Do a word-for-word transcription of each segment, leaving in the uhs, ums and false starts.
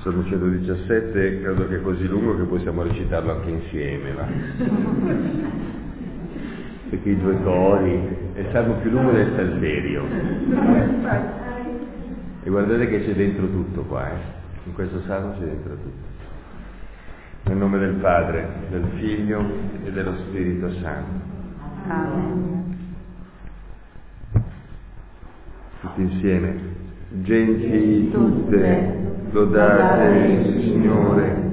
Salmo centodiciassette credo che è così lungo che possiamo recitarlo anche insieme, va? Perché i due cori è il salmo più lungo del Salterio. E guardate che c'è dentro tutto qua, eh? In questo salmo c'è dentro tutto. Nel nome del Padre, del Figlio e dello Spirito Santo. Amen. Tutti insieme. Genti tutte, lodate il Signore.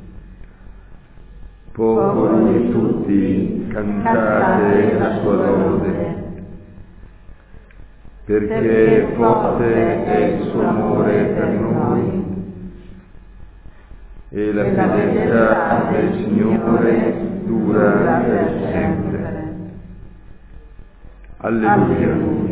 Popoli tutti, cantate la sua lode. Perché forte è il suo amore per noi e la fedeltà del Signore dura per sempre. Alleluia.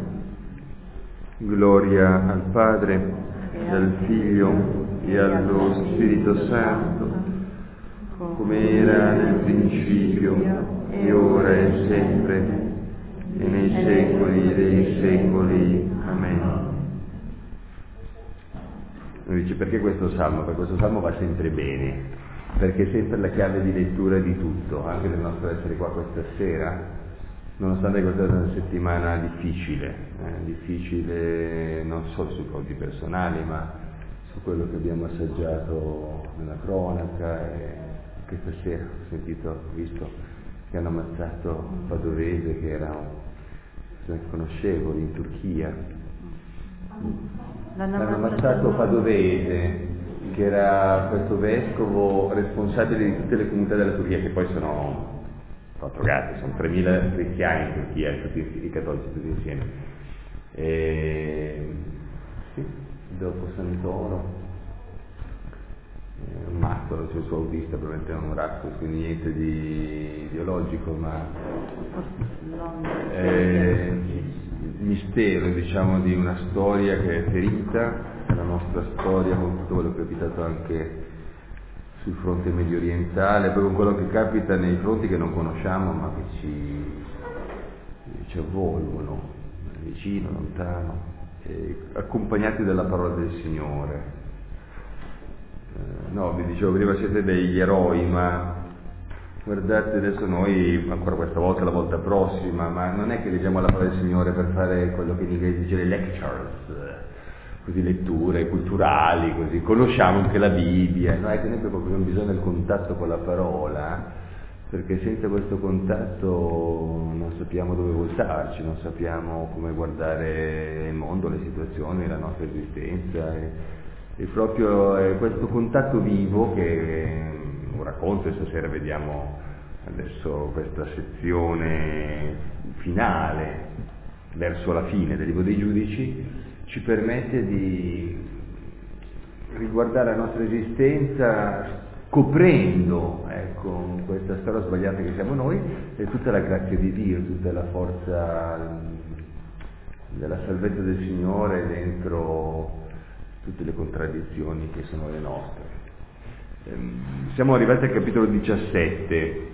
Gloria al Padre, al Figlio e allo Spirito Santo, come era nel principio, e ora e sempre, e nei secoli dei secoli. Amen. Mi dice, perché questo salmo? Perché questo salmo va sempre bene, perché è sempre la chiave di lettura di tutto, anche del nostro essere qua questa sera. Nonostante questa sia una settimana difficile, eh, difficile non solo sui conti personali, ma su quello che abbiamo assaggiato nella cronaca, e questa sera ho sentito, ho visto che hanno ammazzato un padovese che era un conoscevoli in Turchia. L'hanno Hanno ammazzato ammazzato Padovese, che era questo vescovo responsabile di tutte le comunità della Turchia, che poi sono quattro gatti, sono tremila cristiani in Turchia, tutti i cattolici tutti insieme. E sì, dopo Santoro, eh, un matto, c'è il suo autista, probabilmente non un razzo, quindi niente di ideologico, ma eh, il mistero, diciamo, di una storia che è ferita, la nostra storia con tutto quello che è capitato anche sul fronte medio orientale, poi con quello che capita nei fronti che non conosciamo ma che ci, ci avvolgono, vicino, lontano, e accompagnati dalla parola del Signore. Eh, no, vi dicevo prima, siete degli eroi, ma guardate adesso noi, ancora questa volta, la volta prossima, ma non è che leggiamo la parola del Signore per fare quello che in inglese dice le lectures, così letture culturali, così conosciamo anche la Bibbia, no? È che noi abbiamo bisogno del contatto con la parola, perché senza questo contatto non sappiamo dove voltarci, non sappiamo come guardare il mondo, le situazioni, la nostra esistenza, e, e proprio è questo contatto vivo che un racconto, e stasera vediamo adesso questa sezione finale verso la fine del libro dei Giudici, ci permette di riguardare la nostra esistenza scoprendo, ecco, questa storia sbagliata che siamo noi, e tutta la grazia di Dio, tutta la forza della salvezza del Signore dentro tutte le contraddizioni che sono le nostre. Siamo arrivati al capitolo diciassette.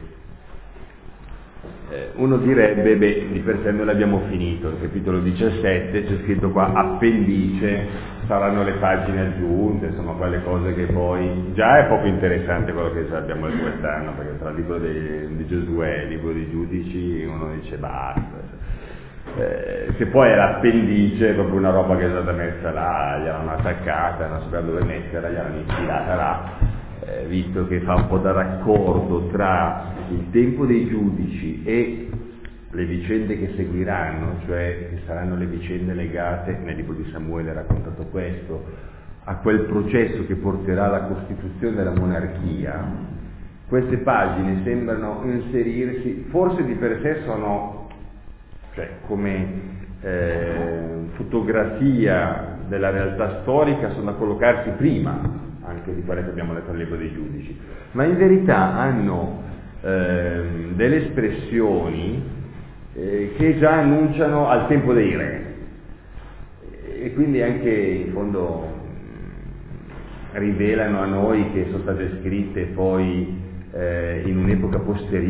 Eh, uno direbbe, beh, di per sé noi l'abbiamo finito, il capitolo diciassette, c'è scritto qua appendice, saranno le pagine aggiunte, insomma quelle cose che poi, già è poco interessante quello che abbiamo letto quest'anno, perché tra il libro di, di Giosuè e il libro dei Giudici uno dice basta. Eh, se poi è l'appendice, è proprio una roba che è stata messa là, gliel'hanno attaccata, non sapeva dove metterla, gliel'hanno infilata là. Eh, visto che fa un po' da raccordo tra il tempo dei giudici e le vicende che seguiranno, cioè che saranno le vicende legate, nel libro di Samuele è raccontato questo, a quel processo che porterà alla costituzione della monarchia, queste pagine sembrano inserirsi, forse di per sé sono, cioè come eh, fotografia della realtà storica, sono da collocarsi prima anche di quelle che abbiamo letto nel libro dei Giudici, ma in verità hanno eh, delle espressioni eh, che già annunciano al tempo dei re, e quindi anche in fondo rivelano a noi che sono state scritte poi eh, in un'epoca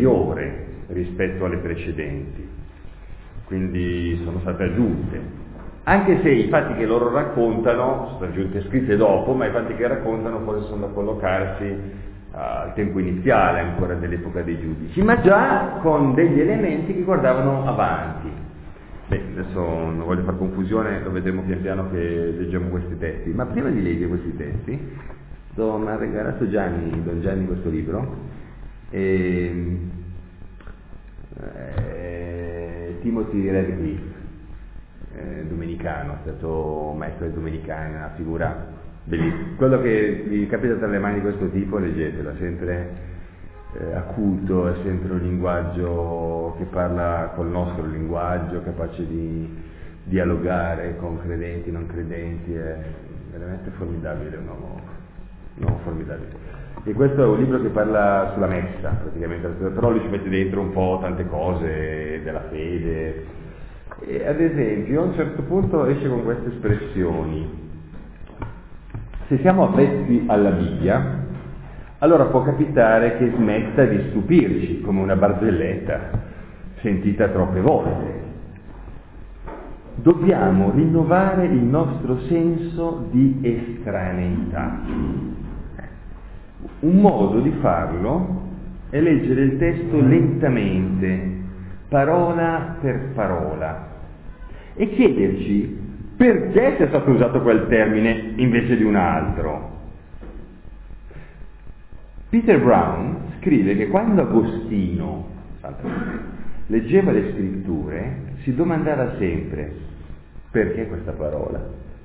posteriore rispetto alle precedenti, quindi sono state aggiunte. anche se i fatti che loro raccontano sono aggiunte scritte dopo, ma i fatti che raccontano forse sono da collocarsi uh, al tempo iniziale ancora dell'epoca dei giudici, ma già con degli elementi che guardavano avanti. Beh, adesso non voglio fare confusione, lo vedremo pian piano che leggiamo questi testi, ma prima di leggere questi testi mi ha regalato Gianni, Don Gianni questo libro, e, eh, Timothy Radcliffe, eh, domenicano, è stato maestro del domenicano, una figura bellissima. Quello che vi capita tra le mani di questo tipo, leggetelo, è sempre eh, acuto, è sempre un linguaggio che parla col nostro linguaggio, capace di dialogare con credenti, non credenti, è veramente formidabile, un uomo, un uomo formidabile. E questo è un libro che parla sulla messa, praticamente, però lui ci mette dentro un po' tante cose della fede. E ad esempio, a un certo punto esce con queste espressioni: se siamo avvezzi alla Bibbia, allora può capitare che smetta di stupirci, come una barzelletta sentita troppe volte. Dobbiamo rinnovare il nostro senso di estraneità. Un modo di farlo è leggere il testo lentamente, parola per parola, e chiederci perché sia stato usato quel termine invece di un altro. Peter Brown scrive che quando Agostino leggeva le scritture si domandava sempre: perché questa parola?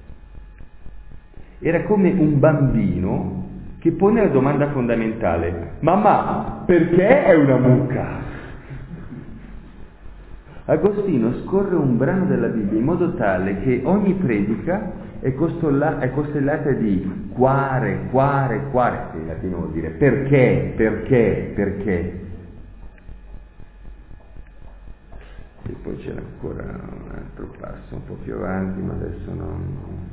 Era come un bambino che pone la domanda fondamentale: mamma, perché è una mucca? Agostino scorre un brano della Bibbia in modo tale che ogni predica è, costola, è costellata di quare, quare, quare, che in latino vuol dire perché, perché, perché. E poi c'era ancora un altro passo un po' più avanti, ma adesso non...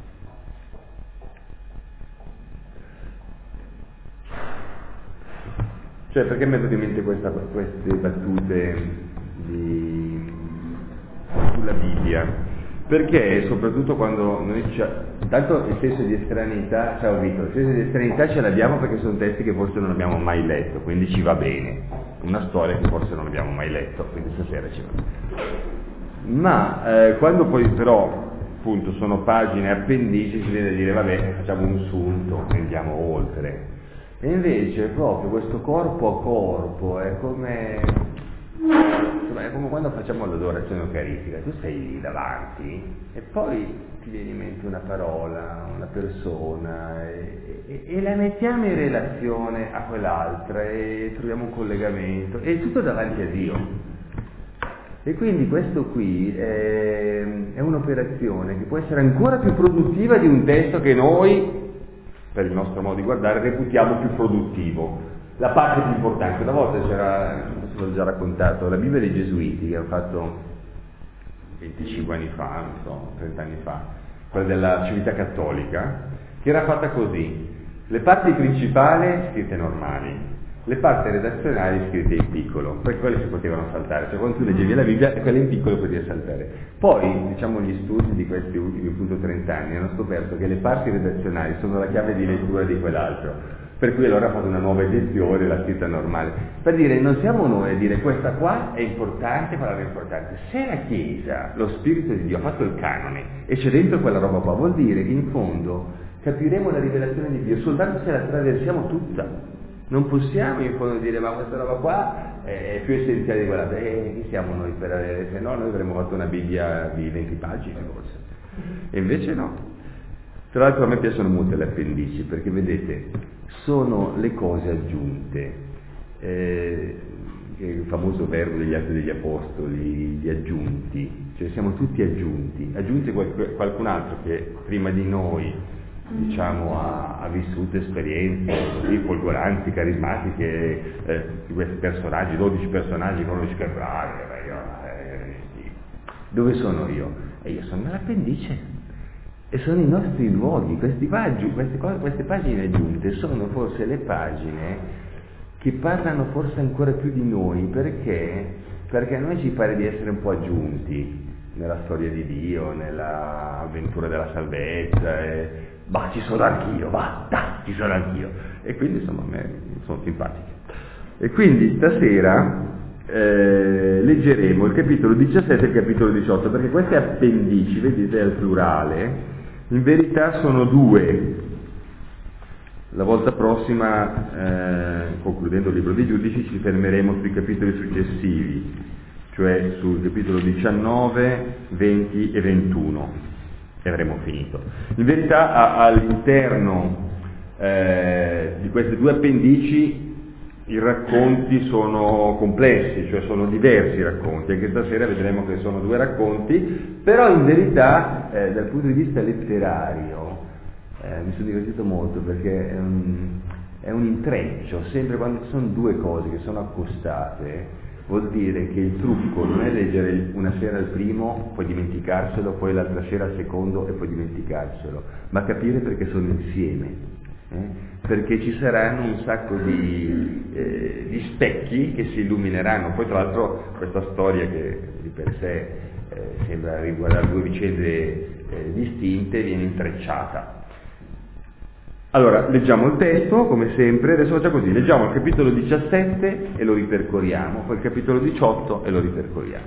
Cioè, perché mi è venuto in mente questa, queste battute di, sulla Bibbia? Perché soprattutto quando noi ci, intanto il senso di estraneità, ciao Vito, il senso di estraneità ce l'abbiamo perché sono testi che forse non abbiamo mai letto, quindi ci va bene, una storia che forse non abbiamo mai letto, quindi stasera ci va bene. Ma eh, quando poi però appunto sono pagine appendici, si viene a dire vabbè, facciamo un sunto, andiamo oltre. E invece proprio questo corpo a corpo è come, insomma, è come quando facciamo l'adorazione eucaristica, tu sei lì davanti e poi ti viene in mente una parola, una persona e, e, e la mettiamo in relazione a quell'altra e troviamo un collegamento, e tutto davanti a Dio. E quindi questo qui è, è un'operazione che può essere ancora più produttiva di un testo che noi, per il nostro modo di guardare, reputiamo più produttivo. La parte più importante, una volta c'era, l'ho già raccontato, la Bibbia dei Gesuiti che hanno fatto venticinque anni fa, non so, trenta anni fa, quella della Civiltà Cattolica, che era fatta così: le parti principali scritte normali, le parti redazionali scritte in piccolo, poi quelle si potevano saltare, cioè quando tu leggevi la Bibbia quelle in piccolo potevi saltare. Poi, diciamo, gli studi di questi ultimi appunto trenta anni hanno scoperto che le parti redazionali sono la chiave di lettura di quell'altro, per cui allora ha fatto una nuova edizione, la scritta normale, per dire non siamo noi a dire questa qua è importante, quella è importante. Se la Chiesa, lo Spirito di Dio ha fatto il canone e c'è dentro quella roba qua, vuol dire che in fondo capiremo la rivelazione di Dio soltanto se la attraversiamo tutta. Non possiamo in fondo dire ma questa roba qua è più essenziale di quella, eh, chi siamo noi per avere, se no noi avremmo fatto una Bibbia di venti pagine forse, e invece no. Tra l'altro a me piacciono molto le appendici, perché vedete, sono le cose aggiunte, eh, il famoso verbo degli Atti degli Apostoli, gli aggiunti, cioè siamo tutti aggiunti, aggiunti qual- qualcun altro che prima di noi diciamo ha, ha vissuto esperienze così folgoranti, carismatiche, eh, di questi personaggi, dodici personaggi, uno dice che bravi, eh, sì. Dove sono io? E io sono nell'appendice, e sono i nostri luoghi. Questi pagi, queste, cose, queste pagine aggiunte sono forse le pagine che parlano forse ancora più di noi, perché? Perché a noi ci pare di essere un po' aggiunti, nella storia di Dio, nell'avventura della salvezza, e, bah, ci sono anch'io, va, da, ci sono anch'io. E quindi insomma a me sono simpatiche. E quindi stasera eh, leggeremo il capitolo diciassette e il capitolo diciotto, perché queste appendici, vedete al plurale, in verità sono due. La volta prossima, eh, concludendo il libro dei giudici, ci fermeremo sui capitoli successivi, cioè sul capitolo diciannove, venti e ventuno, e avremo finito. In verità a, all'interno eh, di queste due appendici i racconti sono complessi, cioè sono diversi i racconti, anche stasera vedremo che sono due racconti, però in verità eh, dal punto di vista letterario eh, mi sono divertito molto, perché è un, è un intreccio, sempre quando ci sono due cose che sono accostate, vuol dire che il trucco non è leggere una sera il primo, poi dimenticarselo, poi l'altra sera il secondo e poi dimenticarselo, ma capire perché sono insieme. Eh? Perché ci saranno un sacco di, eh, di specchi che si illumineranno. Poi tra l'altro questa storia, che di per sé eh, sembra riguardare due vicende eh, distinte, viene intrecciata. Allora, leggiamo il testo come sempre. Adesso facciamo così: leggiamo il capitolo diciassette e lo ripercorriamo, poi il capitolo diciotto e lo ripercorriamo.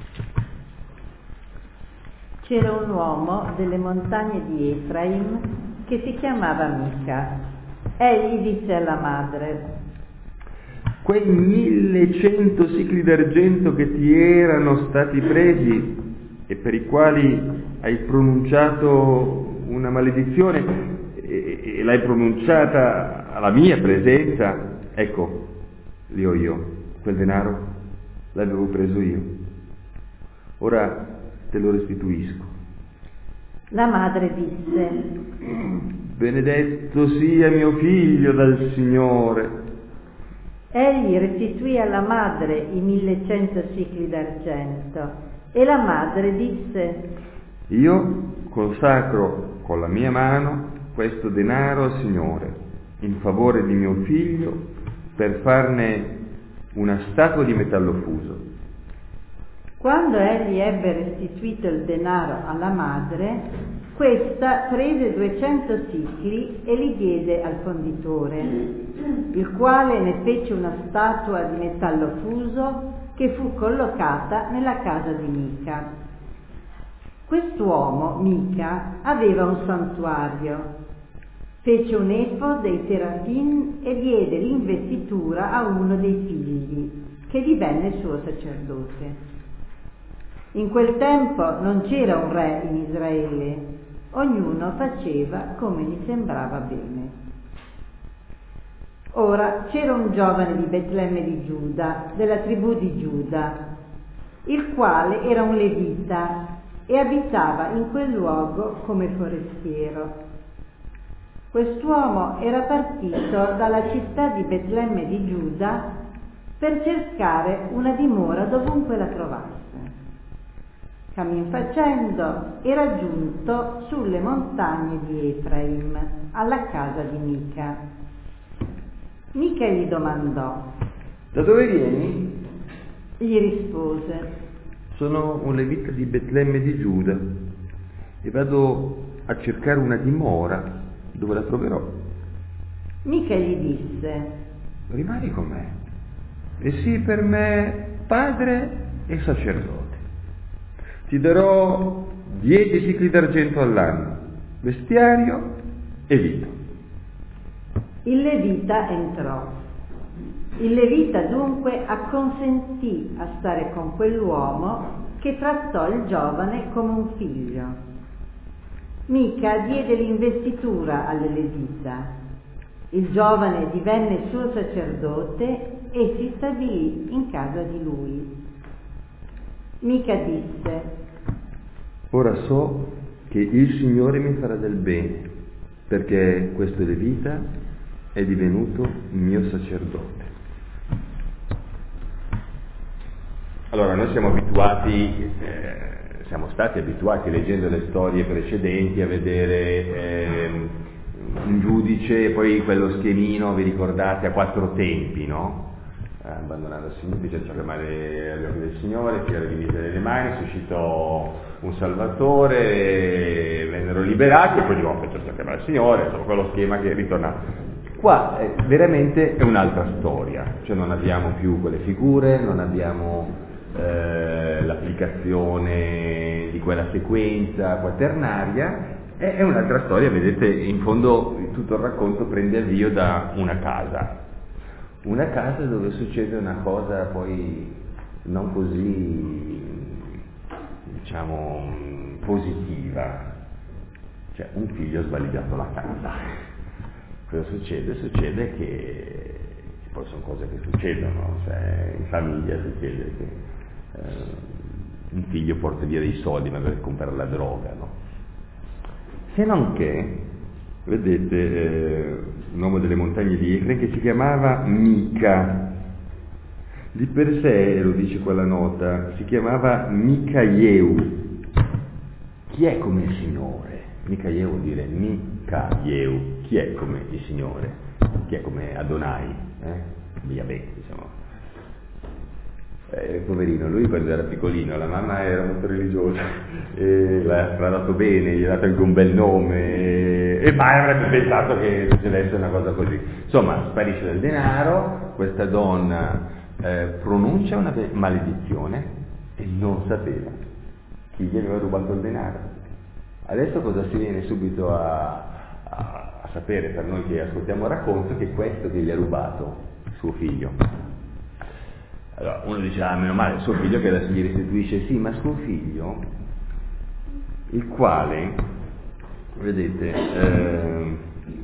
C'era un uomo delle montagne di Efraim che si chiamava Mica. Egli disse alla madre: quei millecento sicli d'argento che ti erano stati presi e per i quali hai pronunciato una maledizione e, e l'hai pronunciata alla mia presenza, ecco, li ho io, quel denaro l'avevo preso io, ora te lo restituisco. La madre disse: benedetto sia mio figlio dal Signore. Egli restituì alla madre i millecento sicli d'argento, e la madre disse: io consacro con la mia mano questo denaro al Signore in favore di mio figlio, per farne una statua di metallo fuso. Quando egli ebbe restituito il denaro alla madre, questa prese duecento sicli e li diede al conditore, il quale ne fece una statua di metallo fuso che fu collocata nella casa di Mica. Quest'uomo, Mica, aveva un santuario. Fece un efod dei terafin e diede l'investitura a uno dei figli, che divenne suo sacerdote. In quel tempo non c'era un re in Israele, ognuno faceva come gli sembrava bene. Ora c'era un giovane di Betlemme di Giuda, della tribù di Giuda, il quale era un levita e abitava in quel luogo come forestiero. Quest'uomo era partito dalla città di Betlemme di Giuda per cercare una dimora dovunque la trovasse. Cammin facendo era giunto sulle montagne di Efraim, alla casa di Mica. Mica gli domandò: da dove vieni? Gli rispose: sono un levita di Betlemme di Giuda e vado a cercare una dimora. Dove la troverò? Mica gli disse: rimani con me e sii per me padre e sacerdote. Ti darò dieci sicli d'argento all'anno, bestiario e vino. Il levita entrò. Il levita dunque acconsentì a stare con quell'uomo, che trattò il giovane come un figlio. Mica diede l'investitura al levita. Il giovane divenne suo sacerdote e si stabilì in casa di lui. Mica disse: ora so che il Signore mi farà del bene, perché questo levita è divenuto mio sacerdote. Allora, noi siamo abituati, eh, siamo stati abituati leggendo le storie precedenti a vedere eh, un giudice e poi quello schemino, vi ricordate, a quattro tempi, no? abbandonando il Signore, fece ciò che male agli occhi del Signore, tirò le divise nelle mani, suscitò un Salvatore, vennero liberati e poi di nuovo fece ciò che male al Signore, insomma quello schema che ritornava. Qua eh, veramente è un'altra storia, cioè non abbiamo più quelle figure, non abbiamo eh, l'applicazione di quella sequenza quaternaria, è, è un'altra storia, vedete, in fondo tutto il racconto prende avvio da una casa. Una casa dove succede una cosa poi non così, diciamo, positiva, cioè un figlio ha svaligiato la casa. Cosa succede? Succede che, poi sono cose che succedono, cioè in famiglia succede che eh, un figlio porta via dei soldi magari per comprare la droga, no? Se non che, vedete, eh, un uomo delle montagne di Efraim che si chiamava Mica, di per sé, lo dice quella nota, si chiamava Micaieu. Chi è come il Signore? Micaieu vuol dire Micaieu, chi è come il Signore? Chi è come Adonai? Eh? Yahweh, diciamo. Eh, poverino, lui quando era piccolino, la mamma era molto religiosa, e l'ha trattato bene, gli ha dato anche un bel nome, e, e mai avrebbe pensato che succedesse una cosa così. Insomma, sparisce del denaro, questa donna eh, pronuncia una maledizione e non sapeva chi gli aveva rubato il denaro. Adesso cosa si viene subito a, a, a sapere per noi che ascoltiamo il racconto? Che questo che gli ha rubato suo figlio. Allora, uno dice, ah, meno male, suo figlio che adesso gli restituisce, sì, ma suo figlio, il quale, vedete, eh,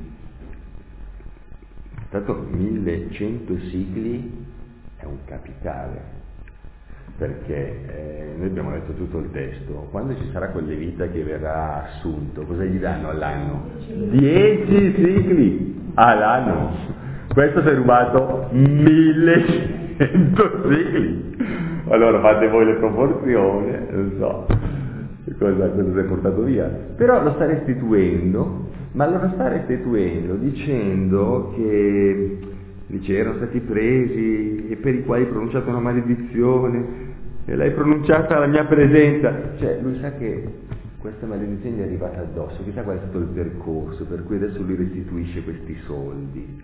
tanto millecento sicli è un capitale, perché eh, noi abbiamo letto tutto il testo, quando ci sarà quel levita che verrà assunto, cosa gli danno all'anno? Dieci sicli all'anno, questo si è rubato millecento sicli. Allora fate voi le proporzioni, non so cosa, cosa si è portato via, però lo sta restituendo, ma lo sta restituendo dicendo che dice, erano stati presi e per i quali pronunciato una maledizione e l'hai pronunciata alla mia presenza, cioè lui sa che questa maledizione gli è arrivata addosso, chissà qual è stato il percorso per cui adesso lui restituisce questi soldi.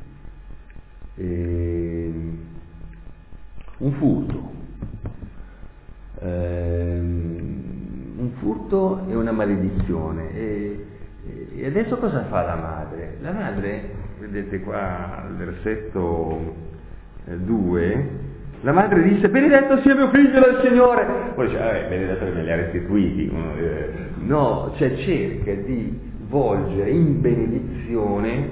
E un furto, ehm, un furto e una maledizione, e, e adesso cosa fa la madre? La madre, vedete qua al versetto due, la madre disse, benedetto sia mio figlio dal Signore, poi dice, vabbè, benedetto che me li ha restituiti, no, cioè cerca di volgere in benedizione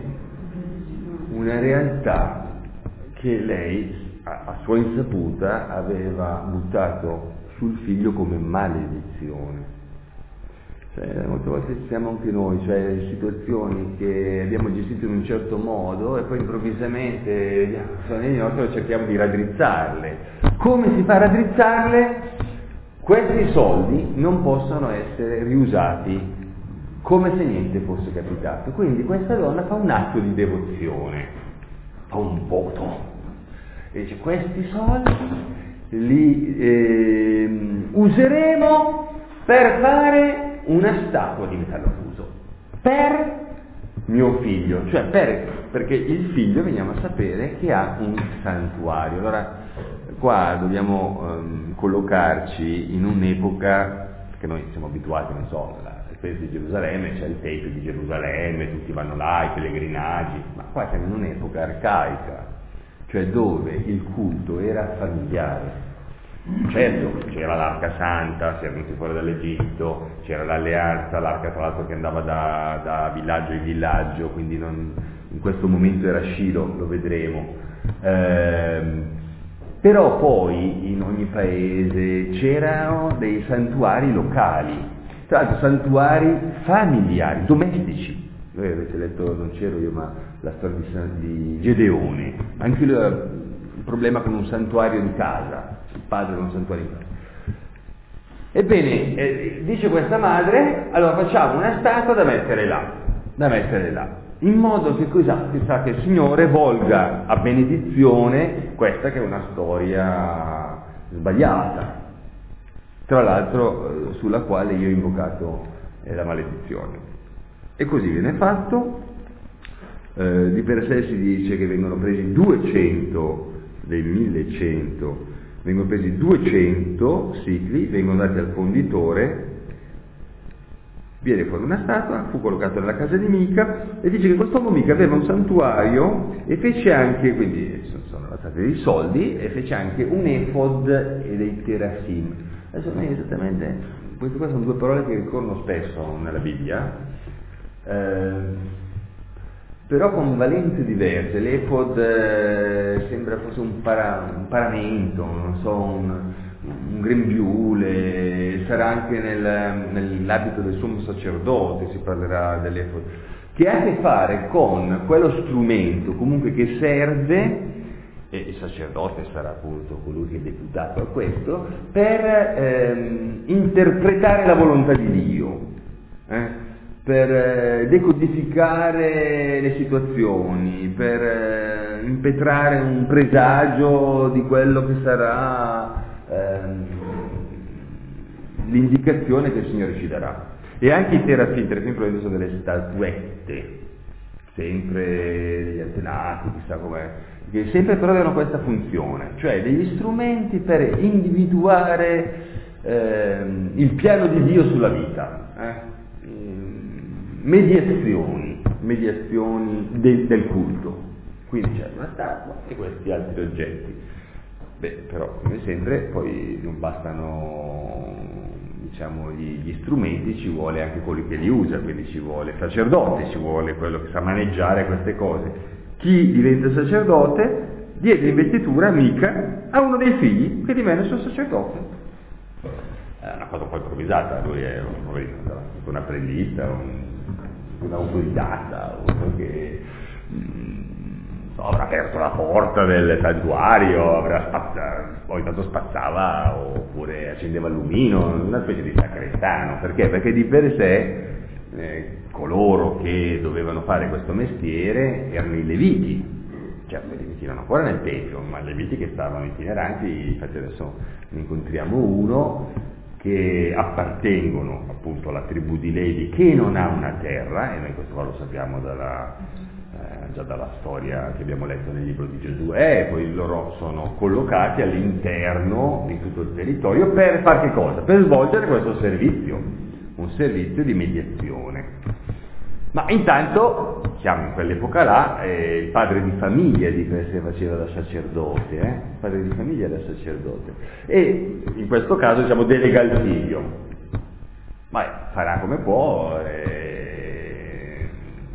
una realtà che lei a sua insaputa aveva buttato sul figlio come maledizione. Cioè, molte volte siamo anche noi, cioè situazioni che abbiamo gestito in un certo modo e poi improvvisamente sono nei nostri e cerchiamo di raddrizzarle. Come si fa a raddrizzarle? Questi soldi non possono essere riusati come se niente fosse capitato. Quindi questa donna fa un atto di devozione, fa un voto. E dice, questi soldi li eh, useremo per fare una statua di metallo fuso per mio figlio, cioè per, perché il figlio veniamo a sapere che ha un santuario. Allora qua dobbiamo um, collocarci in un'epoca che noi siamo abituati, non so, la spesa di Gerusalemme, c'è il Tempio di Gerusalemme, tutti vanno là, i pellegrinaggi, ma qua siamo in un'epoca arcaica, cioè dove il culto era familiare. Certo, c'era l'Arca Santa, si era venuti fuori dall'Egitto, c'era l'alleanza, l'arca tra l'altro che andava da, da villaggio in villaggio, quindi non, in questo momento era Shilo, lo vedremo. Ehm, però poi in ogni paese c'erano dei santuari locali, tra l'altro santuari familiari, domestici. Voi avete letto, non c'ero io, ma la storia di, di Gedeone, anche lui aveva un problema con un santuario di casa, il padre con un santuario di casa. Ebbene, eh, dice questa madre, allora facciamo una statua da mettere là, da mettere là. in modo che, cosa, che, sa, che il Signore volga a benedizione questa che è una storia sbagliata, tra l'altro sulla quale io ho invocato eh, la maledizione. E così viene fatto. Eh, di per sé si dice che vengono presi duecento dei millecento, vengono presi duecento sicli, vengono dati al fonditore, viene fuori una statua, fu collocata nella casa di Mica, e dice che quest'uomo Mica aveva un santuario e fece anche, quindi sono stati dei soldi, e fece anche un efod e dei terafim. Adesso non è esattamente, queste qua sono due parole che ricorrono spesso nella Bibbia, eh, però con valenze diverse. L'efod eh, sembra forse un, para, un paramento, non so, un, un grembiule, sarà anche nel, nell'abito del sommo sacerdote, si parlerà dell'efod, che ha a che fare con quello strumento comunque che serve, e il sacerdote sarà appunto colui che è deputato a questo, per ehm, interpretare la volontà di Dio, eh? per decodificare le situazioni, per impetrare un presagio di quello che sarà ehm, l'indicazione che il Signore ci darà. E anche i terafim, terafim probabilmente sono delle statuette, sempre degli antenati, chissà com'è, che sempre però avevano questa funzione, cioè degli strumenti per individuare ehm, il piano di Dio sulla vita, eh? mediazioni, mediazioni de, del culto. Quindi c'è una statua e questi altri oggetti. Beh, però come sempre poi non bastano, diciamo, gli, gli strumenti, ci vuole anche colui che li usa, quindi ci vuole il sacerdote, ci vuole quello che sa maneggiare queste cose. Chi diventa sacerdote diede investitura mica a uno dei figli che divenne suo sacerdote. È una cosa un po' improvvisata, lui è un, un apprendista, un un autodidatta, uno che mh, avrà aperto la porta del santuario, avrà spazzato, poi tanto spazzava oppure accendeva il lumino, una specie di sacrestano. Perché? Perché di per sé eh, coloro che dovevano fare questo mestiere erano i leviti. Certo, i leviti erano ancora nel tempio, ma i leviti che stavano itineranti, infatti adesso ne incontriamo uno, che appartengono appunto alla tribù di Levi, che non ha una terra, e noi questo qua lo sappiamo dalla, eh, già dalla storia che abbiamo letto nel libro di Giosuè, e poi loro sono collocati all'interno di tutto il territorio per fare che cosa? Per svolgere questo servizio, un servizio di mediazione. Ma intanto, siamo in quell'epoca là, eh, il padre di famiglia di per sé faceva da sacerdote, eh? il padre di famiglia da sacerdote, e in questo caso diciamo delega il figlio, ma farà come può, eh,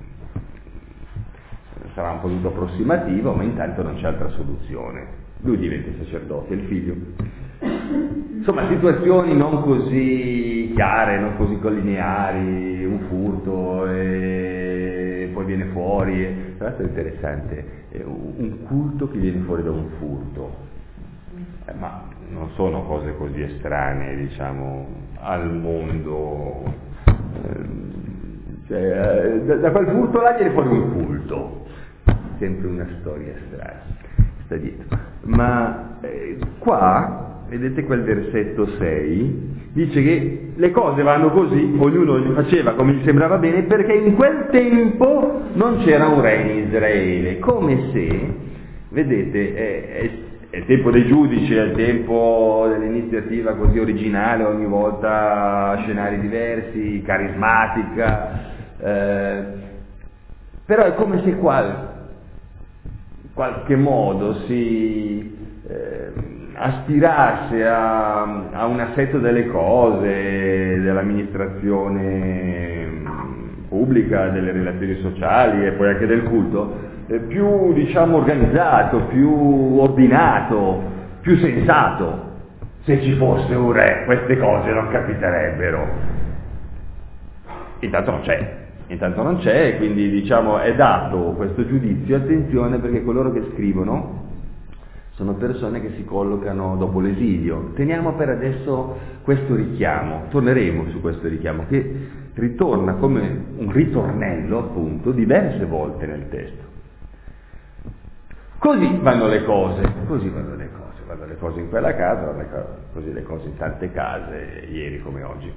sarà un po' tutto approssimativo, ma intanto non c'è altra soluzione, lui diventa sacerdote, il figlio. Insomma, situazioni non così chiare, non così collineari, un furto e poi viene fuori. E, tra l'altro è interessante, è un culto che viene fuori da un furto, eh, ma non sono cose così estranee, diciamo, al mondo. Eh, cioè, da, da quel furto là viene fuori un culto, sempre una storia strana, sta dietro. Ma eh, qua vedete quel versetto sei, dice che le cose vanno così, ognuno li faceva come gli sembrava bene, perché in quel tempo non c'era un re in Israele, come se, vedete, è, è, è il tempo dei giudici, è il tempo dell'iniziativa così originale, ogni volta scenari diversi, carismatica, eh, però è come se qual, in qualche modo si eh, aspirasse a, a un assetto delle cose, dell'amministrazione pubblica, delle relazioni sociali e poi anche del culto, eh, più diciamo organizzato, più ordinato, più sensato. Se ci fosse un re queste cose non capiterebbero. Intanto non c'è, intanto non c'è, e quindi diciamo è dato questo giudizio. Attenzione, perché coloro che scrivono sono persone che si collocano dopo l'esilio. Teniamo per adesso questo richiamo, torneremo su questo richiamo, che ritorna come un ritornello, appunto, diverse volte nel testo. Così vanno le cose, così vanno le cose, vanno le cose in quella casa, vanno le cose, così le cose in tante case, ieri come oggi.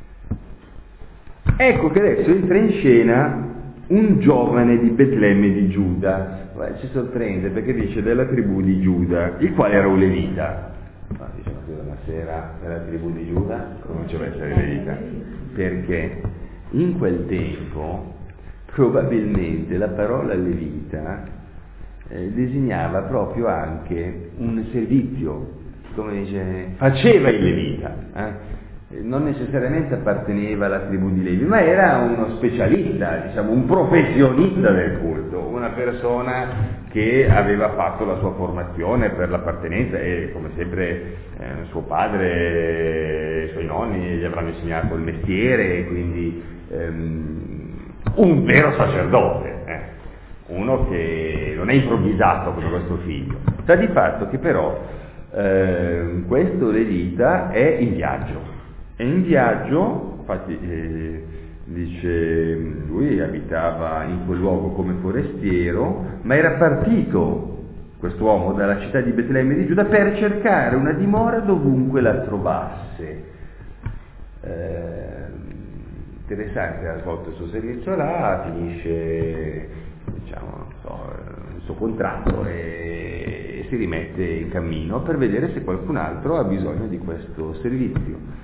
Ecco che adesso entra in scena un giovane di Betlemme di Giuda. Beh, ci sorprende perché dice della tribù di Giuda, il quale era un levita. No, dice, ma scusa, una sera nella tribù di Giuda cominciava a essere levita. Perché in quel tempo probabilmente la parola levita eh, designava proprio anche un servizio, come dice, faceva il levita, eh? Non necessariamente apparteneva alla tribù di Levi, ma era uno specialista, diciamo un professionista del culto, una persona che aveva fatto la sua formazione per l'appartenenza e come sempre eh, suo padre e i suoi nonni gli avranno insegnato il mestiere, quindi ehm, un vero sacerdote, eh? Uno che non è improvvisato come questo figlio. Sta di fatto che però eh, questo levita è in viaggio. È in viaggio, infatti eh, dice, lui abitava in quel luogo come forestiero, ma era partito quest'uomo dalla città di Betlemme di Giuda per cercare una dimora dovunque la trovasse. Eh, interessante, ha svolto il suo servizio là, finisce, diciamo, non so, il suo contratto e, e si rimette in cammino per vedere se qualcun altro ha bisogno di questo servizio.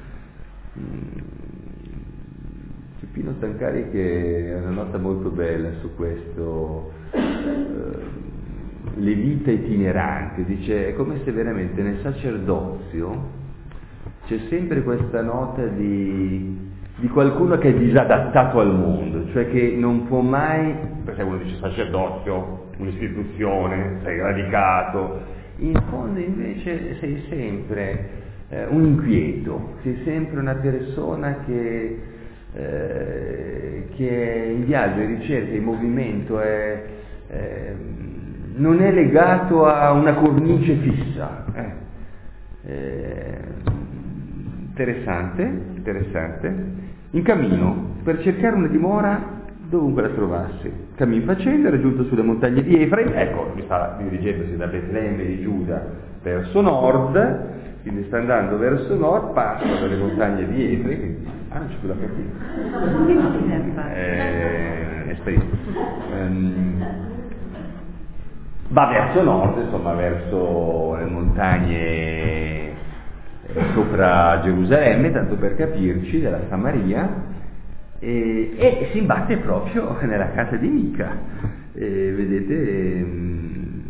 Pino Stancari che ha una nota molto bella su questo, eh, le vite itineranti, dice è come se veramente nel sacerdozio c'è sempre questa nota di, di qualcuno che è disadattato al mondo, cioè che non può mai, perché uno dice sacerdozio, un'istituzione, sei radicato, in fondo invece sei sempre eh, un inquieto, sei sempre una persona che Eh, che è in viaggio, in ricerca, in movimento, è, è, non è legato a una cornice fissa. Eh. Eh, interessante, interessante. In cammino, per cercare una dimora dovunque la trovasse. Cammin facendo, era giunto sulle montagne di Efraim, ecco, mi sta dirigendosi da Betlemme di Giuda verso nord, quindi sta andando verso nord, passa dalle montagne di Efraim, quindi, ah non c'è più la cartina, eh, è spento, um, va verso nord, insomma verso le montagne eh, sopra Gerusalemme, tanto per capirci, della Samaria, e, e si imbatte proprio nella casa di Mica, e, vedete, um,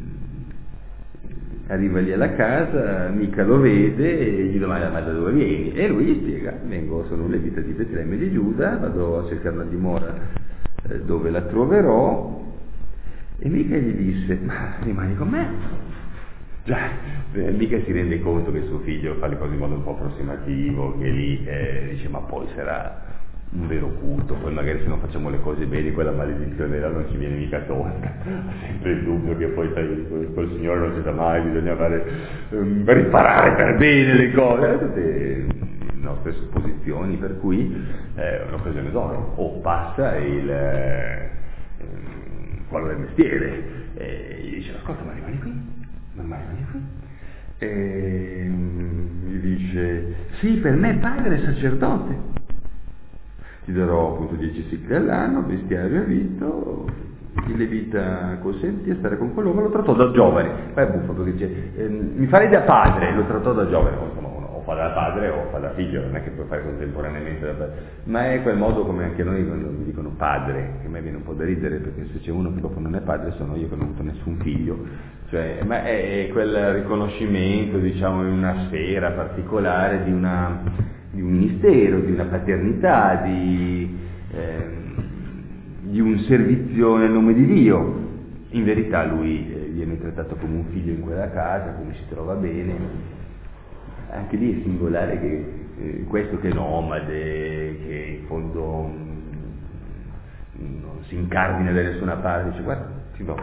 arriva lì alla casa, Mica lo vede e gli domanda ma da dove vieni? E lui gli spiega, vengo, sono un levita di Betlemme di Giuda, vado a cercare una dimora eh, dove la troverò. E Mica gli disse, ma rimani con me? Già, eh, Mica si rende conto che suo figlio fa le cose in modo un po' approssimativo, che lì eh, dice ma poi sarà un vero culto, poi magari se non facciamo le cose bene quella maledizione là non ci viene mica tolta. Ho sempre il dubbio che poi sai, col Signore non si sa mai, bisogna fare, um, riparare per bene le cose, tutte le nostre supposizioni, per cui è un'occasione d'oro, o passa il eh, quello del mestiere e gli dice ascolta ma rimani qui, ma mai rimani qui? E gli dice sì, per me padre è sacerdote, ti darò appunto dieci sicli all'anno, bestiario e vitto, il levita consentì a stare con quell'uomo, lo trattò da giovane, poi è buffo perché dice eh, mi farei da padre, lo trattò da giovane, insomma uno o fa da padre o fa da figlio, non è che puoi fare contemporaneamente da padre, ma è quel modo come anche noi quando mi dicono padre, che a me viene un po' da ridere perché se c'è uno che dopo non è padre sono io che non ho avuto nessun figlio, cioè, ma è, è quel riconoscimento diciamo in una sfera particolare di una di un mistero, di una paternità, di, eh, di un servizio nel nome di Dio. In verità lui eh, viene trattato come un figlio in quella casa, come si trova bene. Anche lì è singolare che eh, questo che è nomade, che in fondo mh, non si incardina da nessuna parte, dice guarda, ti do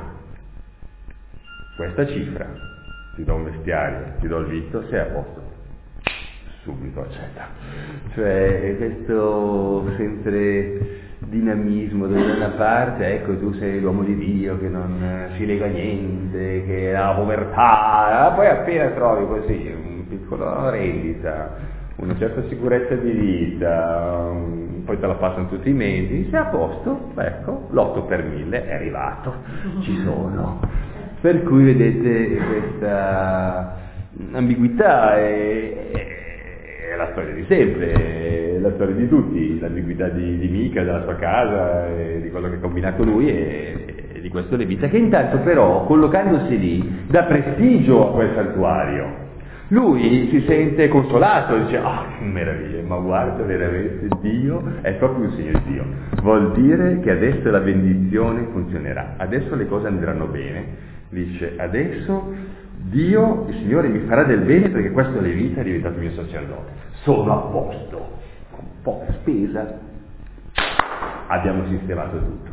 questa cifra, ti do un vestiario, ti do il vitto, sei a posto. subito accetta. Cioè questo sempre dinamismo dove da una parte, ecco, tu sei l'uomo di Dio che non si lega a niente, che ha la povertà, poi appena trovi così un piccolo rendita, una certa sicurezza di vita, um, poi te la passano tutti i mesi, sei a posto, ecco, l'otto per mille è arrivato, ci sono. Per cui vedete questa ambiguità è, è la storia di sempre, è la storia di tutti, l'ambiguità di, di Mica, della sua casa, e di quello che ha combinato lui e, e di questo levita, che intanto però, collocandosi lì, dà prestigio a quel santuario. Lui si sente consolato, dice, ah, che meraviglia, ma guarda veramente Dio, è proprio un segno di Dio. Vuol dire che adesso la benedizione funzionerà, adesso le cose andranno bene. Dice, adesso Dio, il Signore, mi farà del bene perché questo levita è diventato mio sacerdote. Sono a posto, con poca spesa, abbiamo sistemato tutto.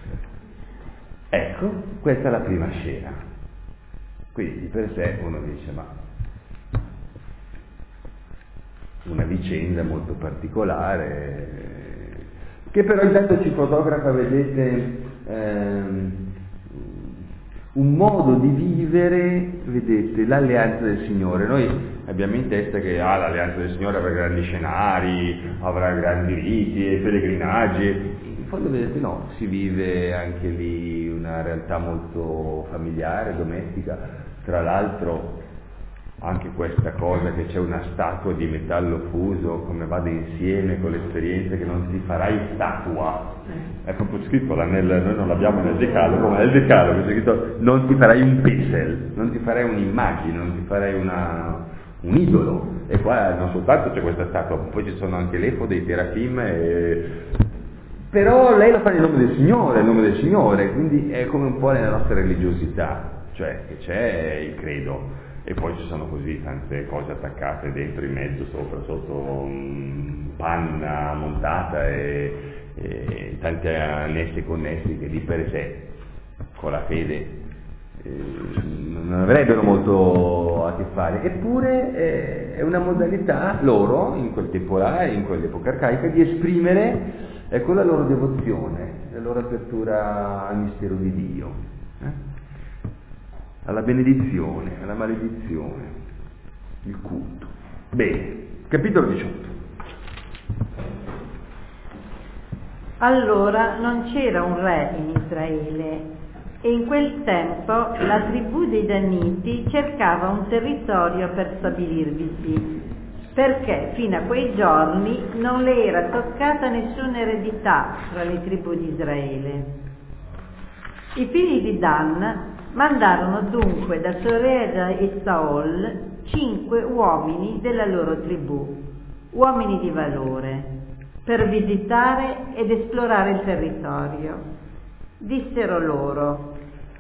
Ecco, questa è la prima scena. Quindi di per sé uno dice, ma una vicenda molto particolare, che però intanto ci fotografa, vedete, ehm, un modo di vivere, vedete, l'alleanza del Signore. Noi abbiamo in testa che ah, l'alleanza del Signore avrà grandi scenari, avrà grandi riti e pellegrinaggi. In fondo, vedete, no, si vive anche lì una realtà molto familiare, domestica. Tra l'altro anche questa cosa che c'è una statua di metallo fuso, come vada insieme con l'esperienza che non ti farai statua, è proprio scritto là nel, noi non l'abbiamo nel decalogo, ma nel decalogo c'è scritto non ti farai un pesel, non ti farai un'immagine, non ti farai una, un idolo. E qua non soltanto c'è questa statua, poi ci sono anche l'efode, i terafim, e... però lei lo fa nel nome del Signore, nel nome del Signore, quindi è come un po' nella nostra religiosità, cioè che c'è il credo. E poi ci sono così tante cose attaccate dentro, in mezzo, sopra, sotto, um, panna montata e, e tanti annessi e connessi che di per sé, con la fede, eh, non avrebbero molto a che fare. Eppure eh, è una modalità loro, in quel tempo là, in quell'epoca arcaica, di esprimere ecco, la loro devozione, la loro apertura al mistero di Dio. Eh? Alla benedizione, alla maledizione, il culto. Bene, capitolo diciotto. Allora non c'era un re in Israele e in quel tempo la tribù dei Daniti cercava un territorio per stabilirvisi, perché fino a quei giorni non le era toccata nessuna eredità tra le tribù di Israele. I figli di Dan mandarono dunque da Soreda e Saol cinque uomini della loro tribù, uomini di valore, per visitare ed esplorare il territorio. Dissero loro: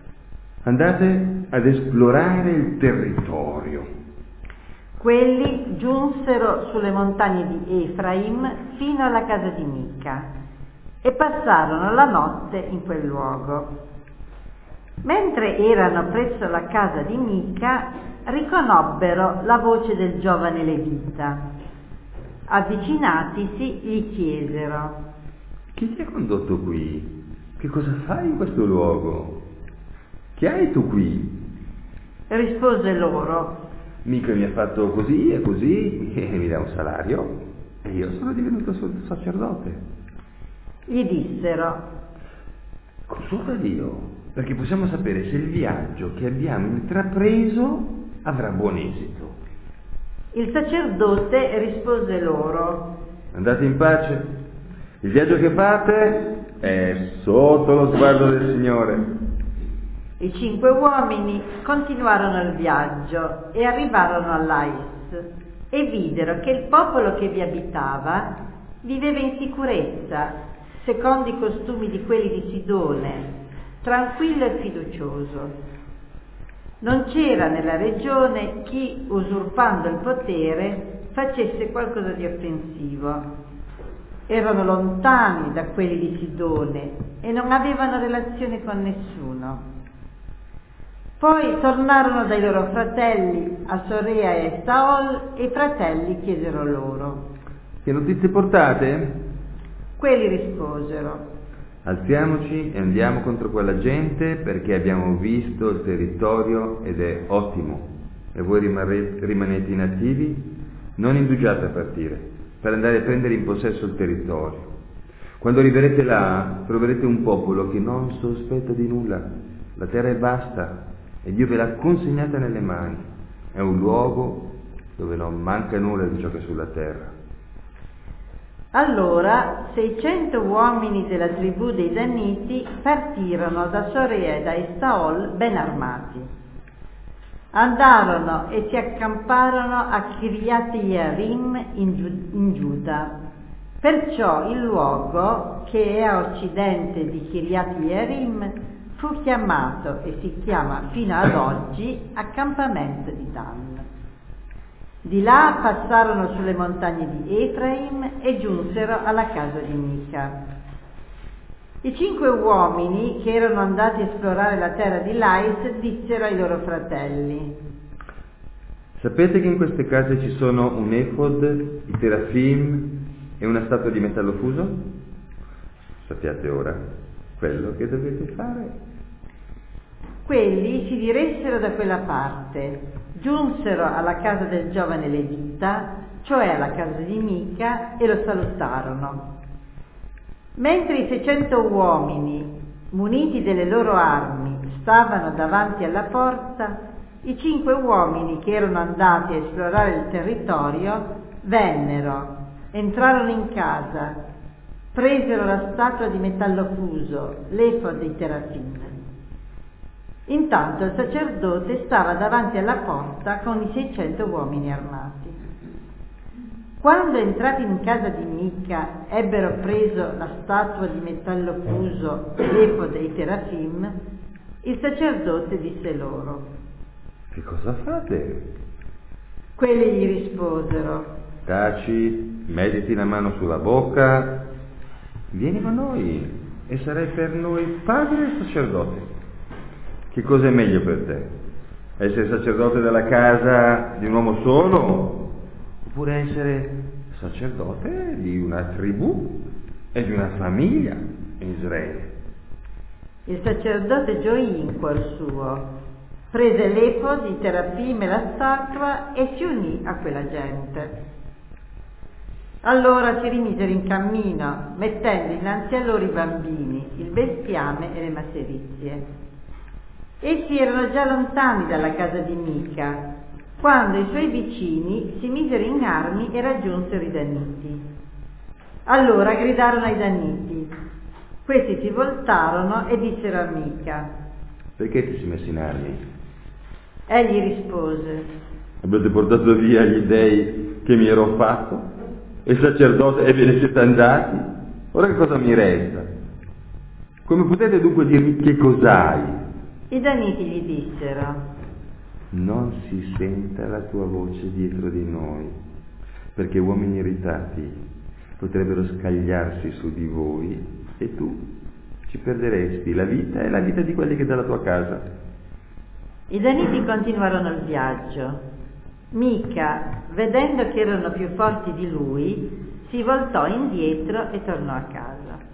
andate ad esplorare il territorio. Quelli giunsero sulle montagne di Efraim fino alla casa di Mica e passarono la notte in quel luogo. Mentre erano presso la casa di Mica, riconobbero la voce del giovane levita. Avvicinatisi, gli chiesero: chi ti ha condotto qui? Che cosa fai in questo luogo? Che hai tu qui? Rispose loro: Mica mi ha fatto così e così, e mi dà un salario, e io sono divenuto sacerdote. Gli dissero: consulta Dio, perché possiamo sapere se il viaggio che abbiamo intrapreso avrà buon esito. Il sacerdote rispose loro: andate in pace, il viaggio che fate è sotto lo sguardo del Signore. I cinque uomini continuarono il viaggio e arrivarono a Lais e videro che il popolo che vi abitava viveva in sicurezza, secondo i costumi di quelli di Sidone, tranquillo e fiducioso. Non c'era nella regione chi, usurpando il potere, facesse qualcosa di offensivo. Erano lontani da quelli di Sidone e non avevano relazione con nessuno. Poi tornarono dai loro fratelli a Sorea e Estaol, e i fratelli chiesero loro: che notizie portate? Quelli risposero: alziamoci e andiamo contro quella gente, perché abbiamo visto il territorio ed è ottimo, e voi rimarrete, rimanete inattivi? Non indugiate a partire per andare a prendere in possesso il territorio. Quando arriverete là troverete un popolo che non sospetta di nulla. La terra è vasta e Dio ve l'ha consegnata nelle mani. È un luogo dove non manca nulla di ciò che è sulla terra. Allora seicento uomini della tribù dei Daniti partirono da Sorea e da Estaol ben armati. Andarono e si accamparono a Kiriat Jearim in, Giu- in Giuda. Perciò il luogo, che è a occidente di Kiriat Jearim, fu chiamato e si chiama fino ad oggi accampamento di Dan. Di là passarono sulle montagne di Efraim e giunsero alla casa di Mica. I cinque uomini che erano andati a esplorare la terra di Lais dissero ai loro fratelli: sapete che in queste case ci sono un efod, i terafim e una statua di metallo fuso? Sappiate ora quello che dovete fare. Quelli si diressero da quella parte, giunsero alla casa del giovane levita, cioè alla casa di Mica, e lo salutarono. Mentre i seicento uomini, muniti delle loro armi, stavano davanti alla porta, i cinque uomini che erano andati a esplorare il territorio vennero, entrarono in casa, presero la statua di metallo fuso, l'efod dei terafim. Intanto il sacerdote stava davanti alla porta con i seicento uomini armati. Quando entrati in casa di Mica ebbero preso la statua di metallo fuso e l'efod dei terafim, il sacerdote disse loro: che cosa fate? Quelli gli risposero: taci, mettiti la mano sulla bocca, vieni con noi e sarai per noi padre e sacerdote. Che cosa è meglio per te? Essere sacerdote della casa di un uomo solo? Oppure essere sacerdote di una tribù e di una famiglia in Israele? Il sacerdote gioì in cuor suo, prese l'efod, i terafim e la statua e si unì a quella gente. Allora si rimisero in cammino, mettendo innanzi a loro i bambini, il bestiame e le masserizie. Essi erano già lontani dalla casa di Mica, quando i suoi vicini si misero in armi e raggiunsero i Daniti. Allora gridarono ai Daniti. Questi si voltarono e dissero a Mica: perché ti sei messo in armi? Egli rispose: avete portato via gli dei che mi ero fatto, e il sacerdote, e ve ne siete andati? Ora che cosa mi resta? Come potete dunque dirmi che cos'hai? I Daniti gli dissero: non si senta la tua voce dietro di noi, perché uomini irritati potrebbero scagliarsi su di voi e tu ci perderesti la vita e la vita di quelli che dalla tua casa. I Daniti continuarono il viaggio. Mica, vedendo che erano più forti di lui, si voltò indietro e tornò a casa.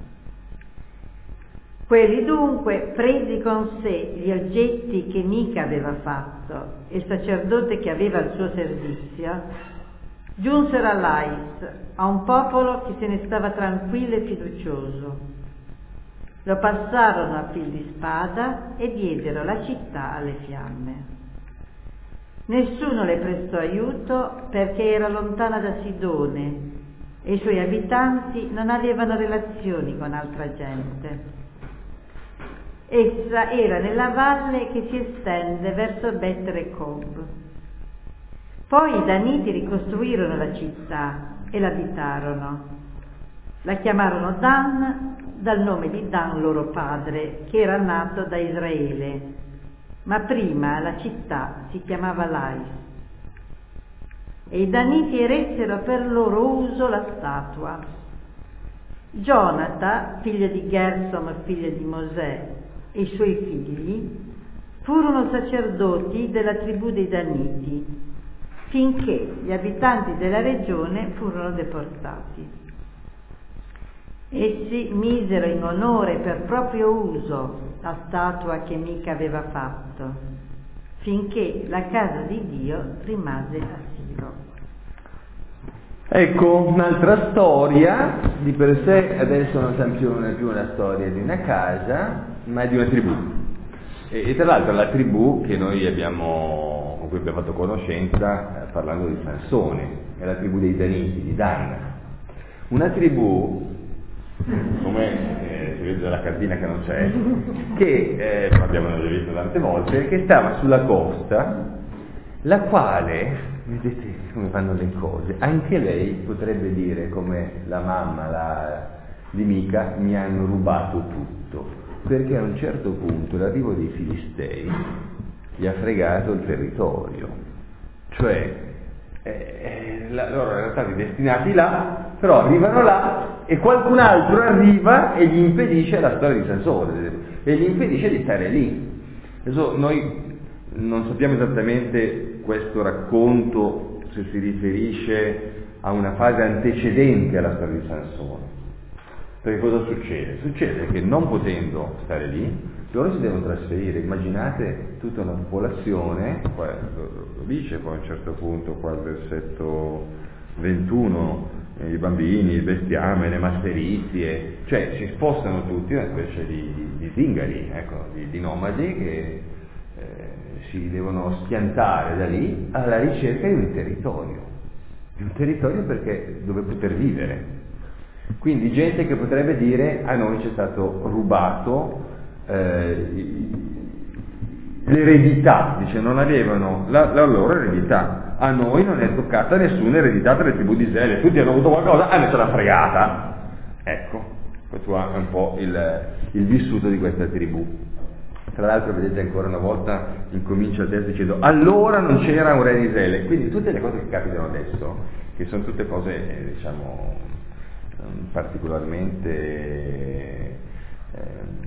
Quelli dunque, presi con sé gli oggetti che Mica aveva fatto e il sacerdote che aveva al suo servizio, giunsero a Lais, a un popolo che se ne stava tranquillo e fiducioso. Lo passarono a fil di spada e diedero la città alle fiamme. Nessuno le prestò aiuto perché era lontana da Sidone e i suoi abitanti non avevano relazioni con altra gente. Essa era nella valle che si estende verso Bet Rekob. Poi i Daniti ricostruirono la città e l'abitarono. La chiamarono Dan dal nome di Dan loro padre, che era nato da Israele, ma prima la città si chiamava Lais. E i Daniti eressero per loro uso la statua. Gionata, figlio di Gersom, figlio di Mosè, e i suoi figli furono sacerdoti della tribù dei Daniti, finché gli abitanti della regione furono deportati. Essi misero in onore per proprio uso la statua che Mica aveva fatto, finché la casa di Dio rimase a Silo. Ecco, un'altra storia, di per sé adesso non siamo più, non è più una storia di una casa, ma di una tribù. E, e tra l'altro la tribù che noi abbiamo, con cui abbiamo fatto conoscenza, eh, parlando di Sansone, è la tribù dei Daniti, di Dan. Una tribù, come eh, si vede dalla cartina che non c'è, che eh, abbiamo già visto tante volte, che stava sulla costa, la quale, vedete come vanno le cose, anche lei potrebbe dire come la mamma la, di Mica, mi hanno rubato tutto, perché a un certo punto l'arrivo dei Filistei gli ha fregato il territorio, cioè eh, la, loro erano stati destinati là, però arrivano là e qualcun altro arriva e gli impedisce la storia di Sansone, e gli impedisce di stare lì. Adesso noi non sappiamo esattamente questo racconto se si riferisce a una fase antecedente alla storia di Sansone. Perché cosa succede? Succede che non potendo stare lì, loro si devono trasferire. Immaginate tutta una popolazione, qua lo dice poi a un certo punto, qua al versetto ventuno, i bambini, il bestiame, le masterizie, cioè si spostano tutti, una specie di, di, di zingari, ecco, di, di nomadi che eh, si devono schiantare da lì alla ricerca di un territorio, di un territorio perché dove poter vivere. Quindi gente che potrebbe dire a noi c'è stato rubato eh, l'eredità, dice non avevano la, la loro eredità, a noi non è toccata nessuna eredità tra le tribù di Israele, tutti hanno avuto qualcosa, ah, ne ce l'ha fregata. Ecco, questo è un po' il, il vissuto di questa tribù. Tra l'altro vedete ancora una volta incomincia il testo dicendo allora non c'era un re di Israele, quindi tutte le cose che capitano adesso, che sono tutte cose eh, diciamo particolarmente eh,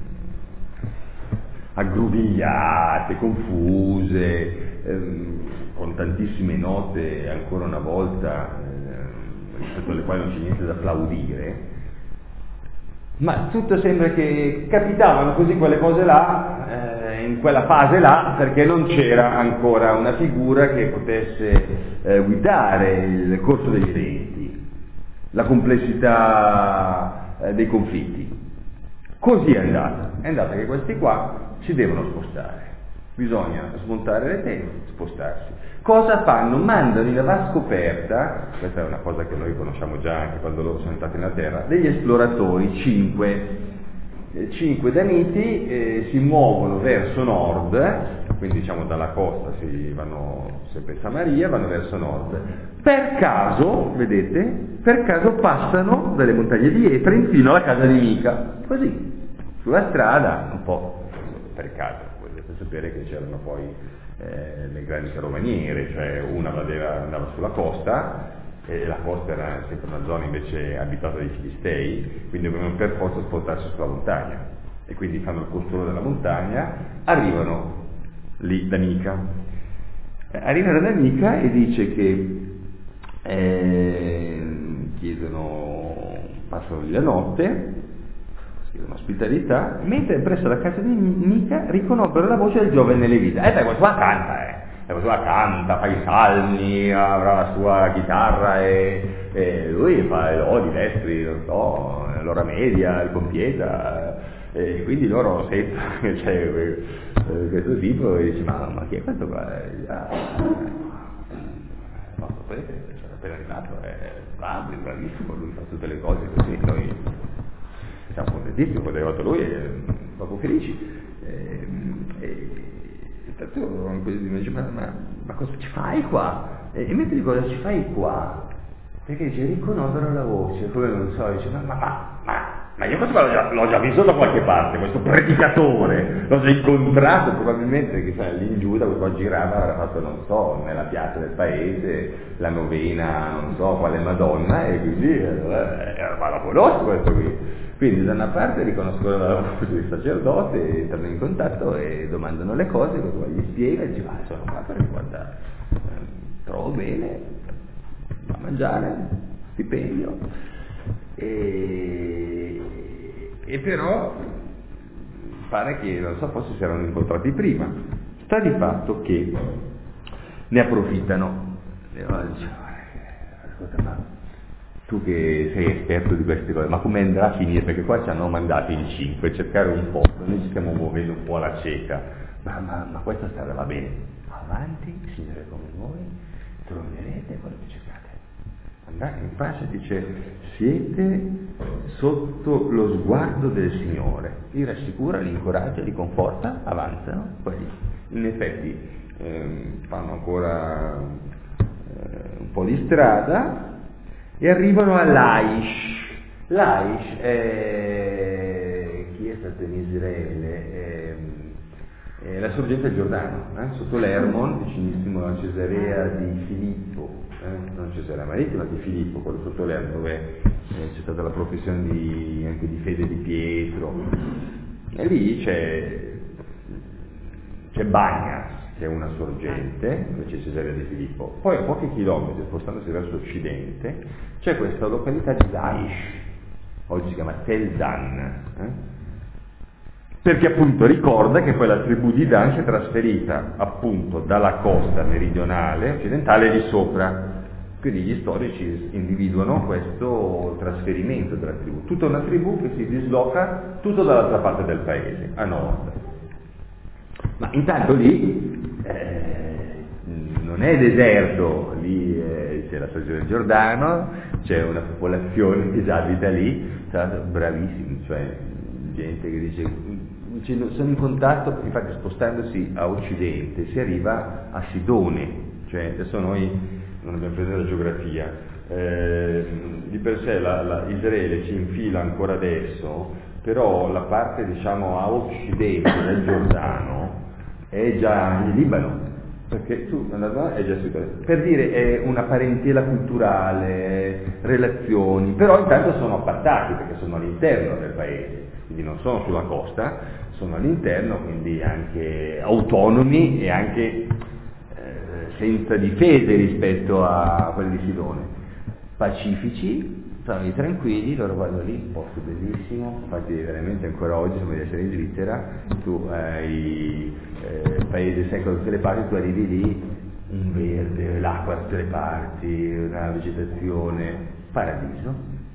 aggrovigliate, confuse, ehm, con tantissime note ancora una volta eh, rispetto alle quali non c'è niente da applaudire, ma tutto sembra che capitavano così quelle cose là, eh, in quella fase là, perché non c'era ancora una figura che potesse eh, guidare il corso degli eventi, la complessità eh, dei conflitti. Così è andata, è andata che questi qua si devono spostare, bisogna smontare le tende, spostarsi. Cosa fanno? Mandano in vascoperta, questa è una cosa che noi conosciamo già anche quando loro sono entrati nella terra, degli esploratori, cinque, eh, cinque daniti, eh, si muovono verso nord, quindi diciamo dalla costa si vanno sempre in Samaria, vanno verso nord. Per caso, vedete, per caso passano dalle montagne di Efraim fino alla casa di Mica, così, sulla strada, un po' per caso, potete sapere che c'erano poi eh, le grandi carovaniere, cioè una vadeva, andava sulla costa, e la costa era sempre una zona invece abitata dai Filistei, quindi dovevano per forza spostarsi sulla montagna, e quindi fanno il controllo della montagna, arrivano lì da Mica, eh, arrivano da Mica e dice che eh, chiedono, passano lì la notte, chiedono ospitalità, mentre presso la casa di Mica riconobbero la voce del giovane Levita. E eh, beh, questo qua canta, eh, questo qua canta, fa i salmi, avrà la sua chitarra e, e lui fa i lodi destri, non so, l'ora media, il compieta, e quindi loro sentono che c'è questo tipo e dice ma, ma chi è questo qua? Ah, no, sapete, sono appena arrivato, è bravo, è bravissimo, lui fa tutte le cose così, noi siamo contentissimi, quando è arrivato lui e proprio felici. E, e, tanto mi dice, ma, ma, ma cosa ci fai qua? E, e mentre dico cosa ci fai qua? Perché dice, riconobbero la voce, come non so, dice, ma, ma, ma, ma, ma io questo l'ho già, l'ho già visto da qualche parte, questo predicatore, l'ho già incontrato, probabilmente che sai, lì in Giuda, questo girava, avrà fatto, non so, nella piazza del paese, la novena, non so, quale Madonna, e quindi, eh, ma lo conosco questo qui. Quindi da una parte riconoscono la voce del sacerdote, entrano in contatto e domandano le cose, poi gli spiega e dice, ma sono qua perché guarda, eh, trovo bene, da mangiare, stipendio, e, e però pare che, non so, forse si erano incontrati prima. Sta di fatto che ne approfittano. E allora dice, ascolta, ma tu che sei esperto di queste cose, ma come andrà a finire? Perché qua ci hanno mandati in cinque a cercare un posto, noi ci stiamo muovendo un po' alla cieca, ma, ma, ma questa strada va bene, avanti, signore come voi, troverete quello che cercate. Andate in pace, dice, siete sotto lo sguardo del Signore, li rassicura, li incoraggia, li conforta, avanzano, poi in effetti ehm, fanno ancora eh, un po' di strada, e arrivano a Laish. Laish è, chi è stato in Israele? È, è la sorgente del Giordano, eh? Sotto l'Hermon, vicinissimo alla Cesarea di Filippo, eh? Non Cesarea Marittima, di Filippo, quello sotto l'Hermon, dove eh, c'è stata la professione di, anche di fede di Pietro. E lì c'è, c'è Bagnas, che è una sorgente, dove c'è Cesarea di Filippo. Poi a pochi chilometri, spostandosi verso occidente, c'è questa località di Laish, oggi si chiama Tel Dan, eh? Perché appunto ricorda che poi la tribù di Dan si è trasferita appunto dalla costa meridionale, occidentale di sopra. Quindi gli storici individuano questo trasferimento della tribù, tutta una tribù che si disloca tutto dall'altra parte del paese, a nord. Ma intanto lì eh, non è deserto, lì eh, c'è la stagione del Giordano, c'è una popolazione che già abita lì, bravissimi, cioè gente che dice, dice sono in contatto, infatti spostandosi a occidente si arriva a Sidone, cioè adesso noi non abbiamo preso la geografia, eh, di per sé la, la, Israele ci infila ancora adesso, però la parte diciamo a occidente del Giordano è già in Libano, perché tu andando è già per dire è una parentela culturale, relazioni, però intanto sono appartati perché sono all'interno del paese, quindi non sono sulla costa, sono all'interno, quindi anche autonomi e anche eh, senza difese rispetto a quelli di Sidone, pacifici, sono tranquilli, loro vanno lì, un posto bellissimo, infatti veramente ancora oggi sembra di essere in Svizzera, tu hai eh, paese secco da tutte le parti, tu arrivi lì, un verde, l'acqua da tutte le parti, una vegetazione, paradiso.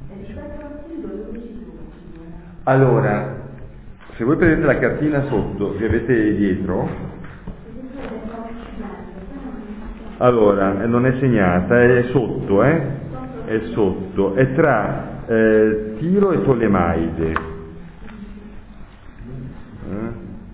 Allora, se voi prendete la cartina sotto che avete dietro, allora, non è segnata, è sotto, eh? È sotto, è tra eh, Tiro e Tolemaide. Eh?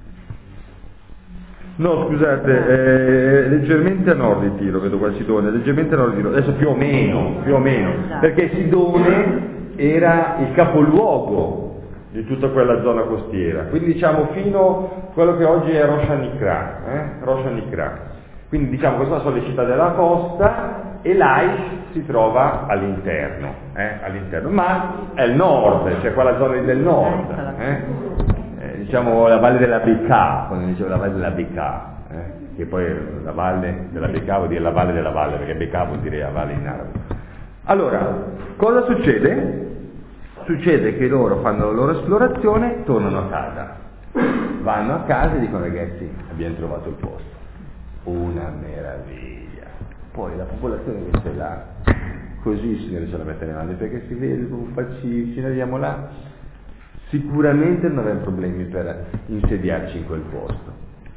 No, scusate, è leggermente a nord di Tiro, vedo qua Sidone, leggermente a nord di Tiro, adesso più o meno, più o meno, perché Sidone era il capoluogo di tutta quella zona costiera, quindi diciamo fino a quello che oggi è Rosh Hanikra, eh? Rosh Hanikra. Quindi diciamo questa sono le città della costa e Laish si trova all'interno, eh? all'interno, ma è il nord, cioè quella zona del nord, eh? Eh, diciamo la valle della Bekaa, quando dicevo la valle della Bekaa, eh? Che poi la valle della Bekaa vuol dire la valle della valle, perché Bekaa vuol dire la valle in arabo. Allora, cosa succede? Succede che loro fanno la loro esplorazione, tornano a casa, vanno a casa e dicono ragazzi abbiamo trovato il posto, una meraviglia, poi la popolazione che c'è là, così il Signore ce la mette nelle mani perché si vede un pacifici, noi andiamo là, sicuramente non avremo problemi per insediarci in quel posto.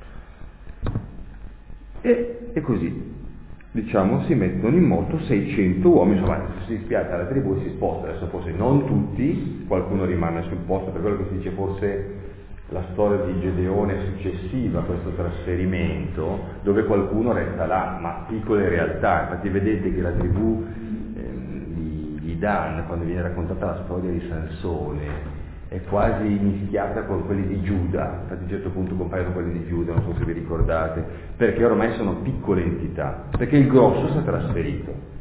E, e così, diciamo, si mettono in moto seicento uomini, insomma, si spiazza la tribù e si sposta, adesso forse non tutti, qualcuno rimane sul posto, per quello che si dice forse la storia di Gedeone è successiva a questo trasferimento, dove qualcuno resta là, ma piccole realtà, infatti vedete che la tribù eh, di, di Dan, quando viene raccontata la storia di Sansone, è quasi mischiata con quelli di Giuda, infatti a un certo punto compaiono quelli di Giuda, non so se vi ricordate, perché ormai sono piccole entità, perché il grosso si è trasferito,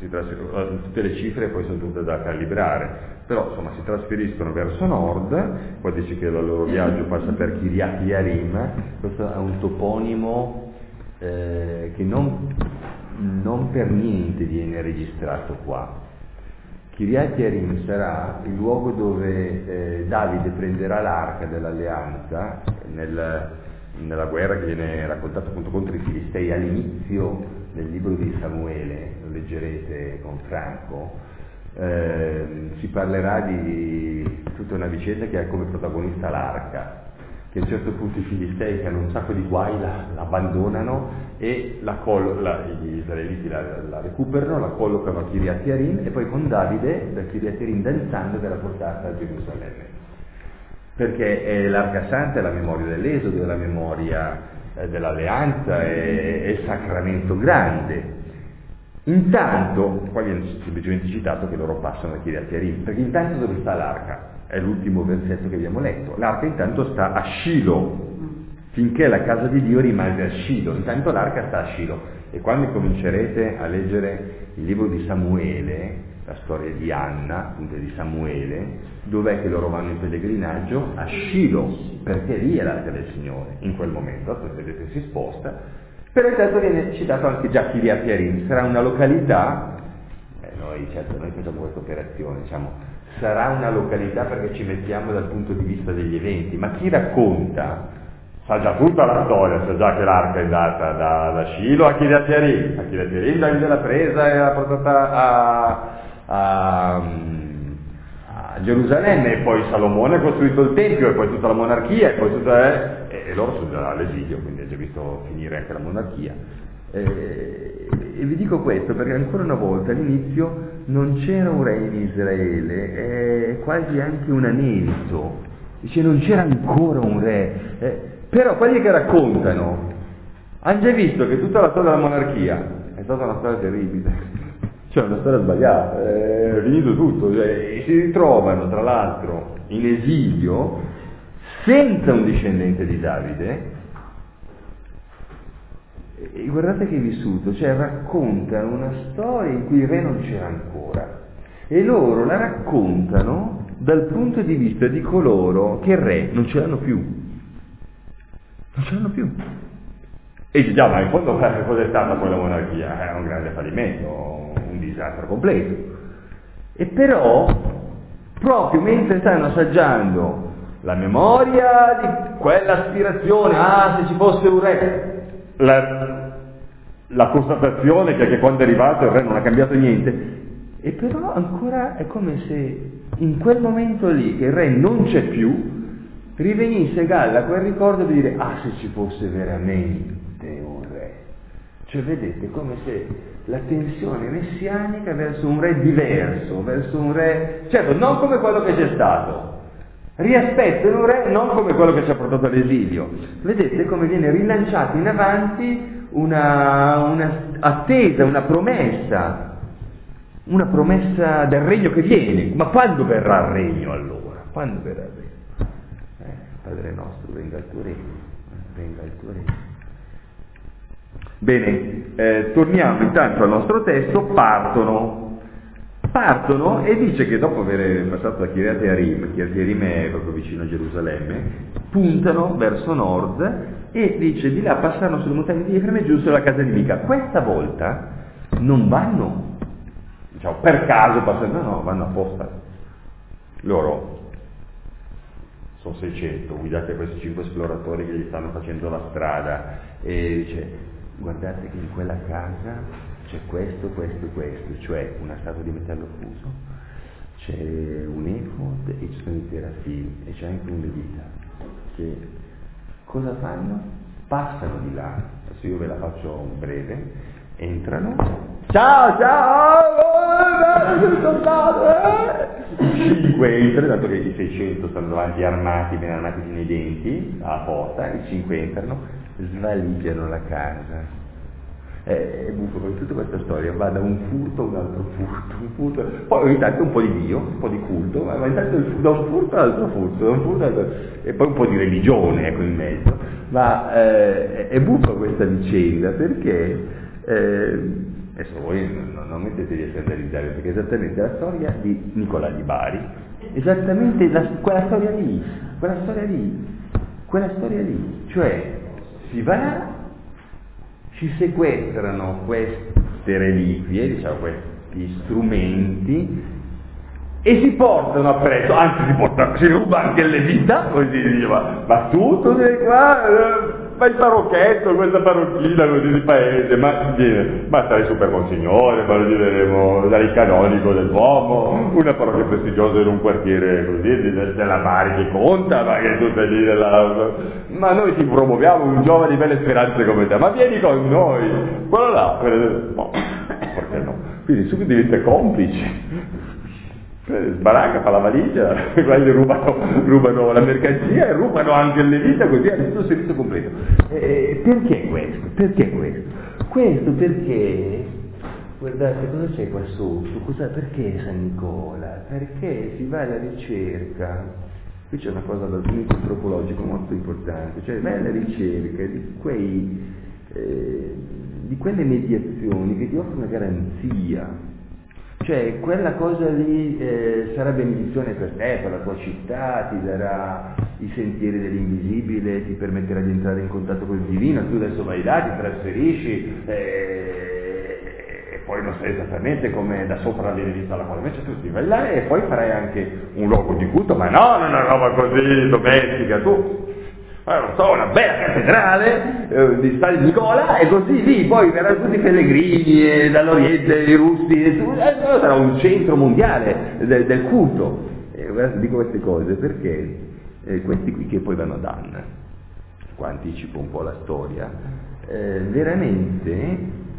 si trasfer- tutte le cifre poi sono tutte da calibrare, però insomma si trasferiscono verso nord, poi dice che il loro viaggio passa per Kiryat Yarim. Questo è un toponimo eh, che non, non per niente viene registrato qua. Kiryat Yarim sarà il luogo dove eh, Davide prenderà l'arca dell'alleanza nel, nella guerra che viene raccontata appunto contro i Filistei all'inizio del libro di Samuele, lo leggerete con Franco. Eh, si parlerà di tutta una vicenda che ha come protagonista l'arca, che a un certo punto i Filistei, che hanno un sacco di guai, la, la abbandonano e la collo- la, gli israeliti la, la recuperano, la collocano a Kiryat Yarim e poi con Davide da Kiryat Yarim danzando verrà portata a Gerusalemme, perché è l'Arca Santa è la memoria dell'Esodo, è la memoria eh, dell'alleanza, è, è il sacramento grande. Intanto, qua viene semplicemente citato che loro passano da Kiryat Yarim, perché intanto dove sta l'arca? È l'ultimo versetto che abbiamo letto. L'arca intanto sta a Shilo, finché la casa di Dio rimase a Shilo, intanto l'arca sta a Shilo. E quando comincerete a leggere il libro di Samuele, la storia di Anna, appunto di Samuele, dov'è che loro vanno in pellegrinaggio? A Shilo, perché lì è l'arca del Signore, in quel momento, poi vedete si sposta, però intanto viene citato anche già Kiryat Yarim, sarà una località, eh, noi certo noi facciamo questa operazione, diciamo, sarà una località perché ci mettiamo dal punto di vista degli eventi, ma chi racconta sa già tutta la storia, sa già che l'arca è andata da, da Shilo a Kiryat Yarim, a Kiryat Yarim Davide l'ha presa e l'ha portata a, a, a Gerusalemme, e poi Salomone ha costruito il Tempio, e poi tutta la monarchia, e poi tutta, eh, e loro sono già all'esilio, quindi ha già visto finire anche la monarchia. Eh, e vi dico questo perché ancora una volta all'inizio non c'era un re in Israele, è quasi anche un anelito, dice non c'era ancora un re, eh, però quelli che raccontano hanno già visto che tutta la storia della monarchia è stata una storia terribile, cioè una storia sbagliata, è finito tutto, cioè, e si ritrovano tra l'altro in esilio senza un discendente di Davide. E guardate che vissuto, cioè raccontano una storia in cui il re non c'era ancora e loro la raccontano dal punto di vista di coloro che il re non ce l'hanno più, non ce l'hanno più. E dice già, ma in fondo cosa è stata poi la monarchia? È un grande fallimento, un disastro completo. E però, proprio mentre stanno assaggiando la memoria di quell'aspirazione, ah se ci fosse un re, La, la constatazione che, che quando è arrivato il re non ha cambiato niente, e però ancora è come se in quel momento lì che il re non c'è più rivenisse a galla quel ricordo di dire ah se ci fosse veramente un re, cioè vedete come se la tensione messianica verso un re diverso, verso un re, certo non come quello che c'è stato, riaspettano un re non come quello che ci ha portato all'esilio. Vedete come viene rilanciata in avanti una, una attesa, una promessa, una promessa del regno che viene. Ma quando verrà il regno allora? Quando verrà il regno? Eh, Padre nostro, venga il tuo regno, venga il tuo regno. Bene, eh, torniamo intanto al nostro testo, partono. Partono e dice che dopo aver passato da Kiryat Yarim, Kiryat Yarim è proprio vicino a Gerusalemme, puntano verso nord e dice di là passarono sulle montagne di Efrem e giù sulla casa nemica. Questa volta non vanno, diciamo, per caso passando, no, vanno apposta. Loro sono seicento, guidate questi cinque esploratori che gli stanno facendo la strada e dice guardate che in quella casa c'è questo, questo e questo, cioè una statua di metallo fuso, c'è un efod e ci sono i terafili e c'è anche un levita. Che cosa fanno? Passano di là, adesso io ve la faccio breve, entrano, ciao ciao, cinque entrano, dato che i seicento stanno davanti armati, ben armati fino ai denti, alla porta, i cinque entrano, svaligiano la casa. È buffo perché tutta questa storia va da un furto a un altro furto, un furto, poi ogni tanto un po' di Dio, un po' di culto, ma ogni tanto da un furto all'altro furto, da un furto all'altro, e poi un po' di religione ecco in mezzo. Ma eh, è buffa questa vicenda perché eh, Adesso voi non, non mettetevi a scandalizzare, perché è esattamente la storia di Nicolà di Bari, esattamente la, quella storia lì, quella storia lì, quella storia lì, cioè si va, ci sequestrano queste reliquie, diciamo questi strumenti, e si portano appresso, anzi si portano, si ruba anche le vita, così diceva, ma tu, tu sei qua, eh, ma il parocchetto, questa parrocchina così di paese, ma viene, ma sarai super monsignore, ma lo diremo, sarai canonico del Duomo, una parrocchia prestigiosa in un quartiere così, della Bari che conta, ma che tu stai lì nella... ma noi ti promuoviamo un giovane di belle speranze come te, ma vieni con noi, quello là, no, perché no? Quindi subito diventa complice. Sbaracca, fa la valigia, quelli rubano, rubano la mercanzia e rubano anche le vite, così ha tutto il servizio completo. E perché questo? Perché questo? Questo perché, guardate cosa c'è qua sotto, cosa, perché San Nicola? Perché si va alla ricerca, qui c'è una cosa dal punto di vista antropologico molto importante, cioè vai alla ricerca di quei, eh, di quelle mediazioni che ti offrono una garanzia. Cioè, quella cosa lì eh, sarà benedizione per te, per la tua città, ti darà i sentieri dell'invisibile, ti permetterà di entrare in contatto con il divino, tu adesso vai là, ti trasferisci eh, e poi non sai esattamente come da sopra viene vista la cosa, invece tu ti vai là e poi farai anche un luogo di culto, ma no, non è una roba così domestica, tu... Eh, non so, una bella cattedrale eh, di San Nicola e così lì poi verranno tutti i pellegrini e dall'Oriente, i russi, e tu, eh, sarà un centro mondiale del, del culto. E guardate, dico queste cose perché eh, questi qui che poi vanno ad Anna, qua anticipo un po' la storia, eh, veramente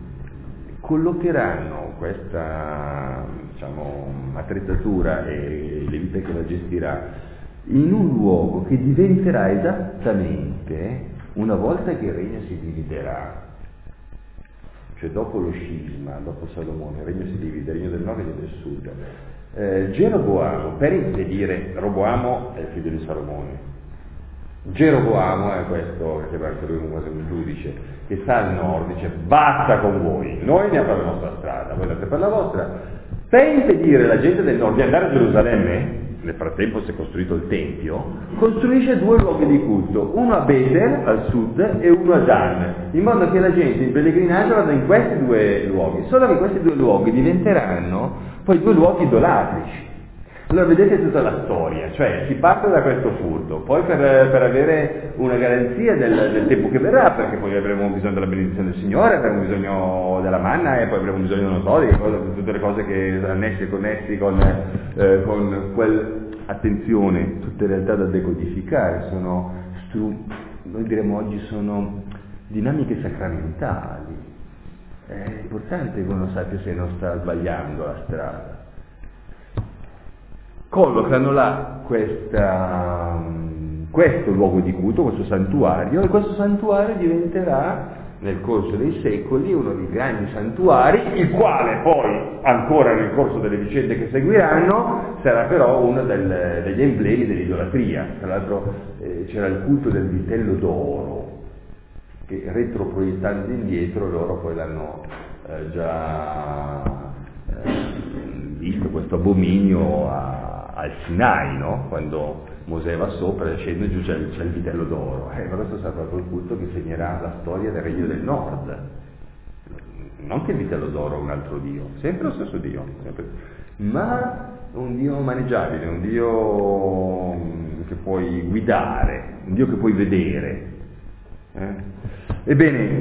collocheranno questa, diciamo, attrezzatura e le vite che la gestirà in un luogo che diventerà esattamente, una volta che il regno si dividerà, cioè dopo lo scisma, dopo Salomone, il regno si divide, il regno del nord e il regno del sud. Eh, Geroboamo, per impedire, Roboamo è il figlio di Salomone, Geroboamo è questo, che è anche lui un giudice, che sta al nord, dice basta con voi, noi andiamo per la nostra strada, voi andate per la vostra, per impedire alla gente del nord di andare a Gerusalemme. Nel frattempo si è costruito il Tempio, costruisce due luoghi di culto, uno a Betel al sud e uno a Dan, in modo che la gente in pellegrinaggio vada in questi due luoghi, solo che questi due luoghi diventeranno poi due luoghi idolatrici. Allora vedete tutta la storia, cioè si parte da questo furto, poi per, per avere una garanzia del, del tempo che verrà, perché poi avremo bisogno della benedizione del Signore, avremo bisogno della manna e poi avremo bisogno, non so, di tutte le cose che annessi e connessi con, eh, con quel, attenzione, tutte realtà da decodificare, sono, stru, noi diremmo oggi sono dinamiche sacramentali, è importante che uno sappia se non sta sbagliando la strada. Collocano là questa, questo luogo di culto, questo santuario, e questo santuario diventerà nel corso dei secoli uno dei grandi santuari, il quale poi, ancora nel corso delle vicende che seguiranno, sarà però uno del, degli emblemi dell'idolatria. Tra l'altro eh, c'era il culto del vitello d'oro, che retroproiettando indietro loro poi l'hanno eh, già eh, visto questo abominio a al Sinai, no? Quando Mosè va sopra e scende giù c'è il, c'è il vitello d'oro, e eh, questo sarà proprio il culto che segnerà la storia del regno del nord. Non che il vitello d'oro è un altro dio, sempre lo stesso dio, sempre. Ma un dio maneggiabile, un dio che puoi guidare, un dio che puoi vedere. Eh? Ebbene,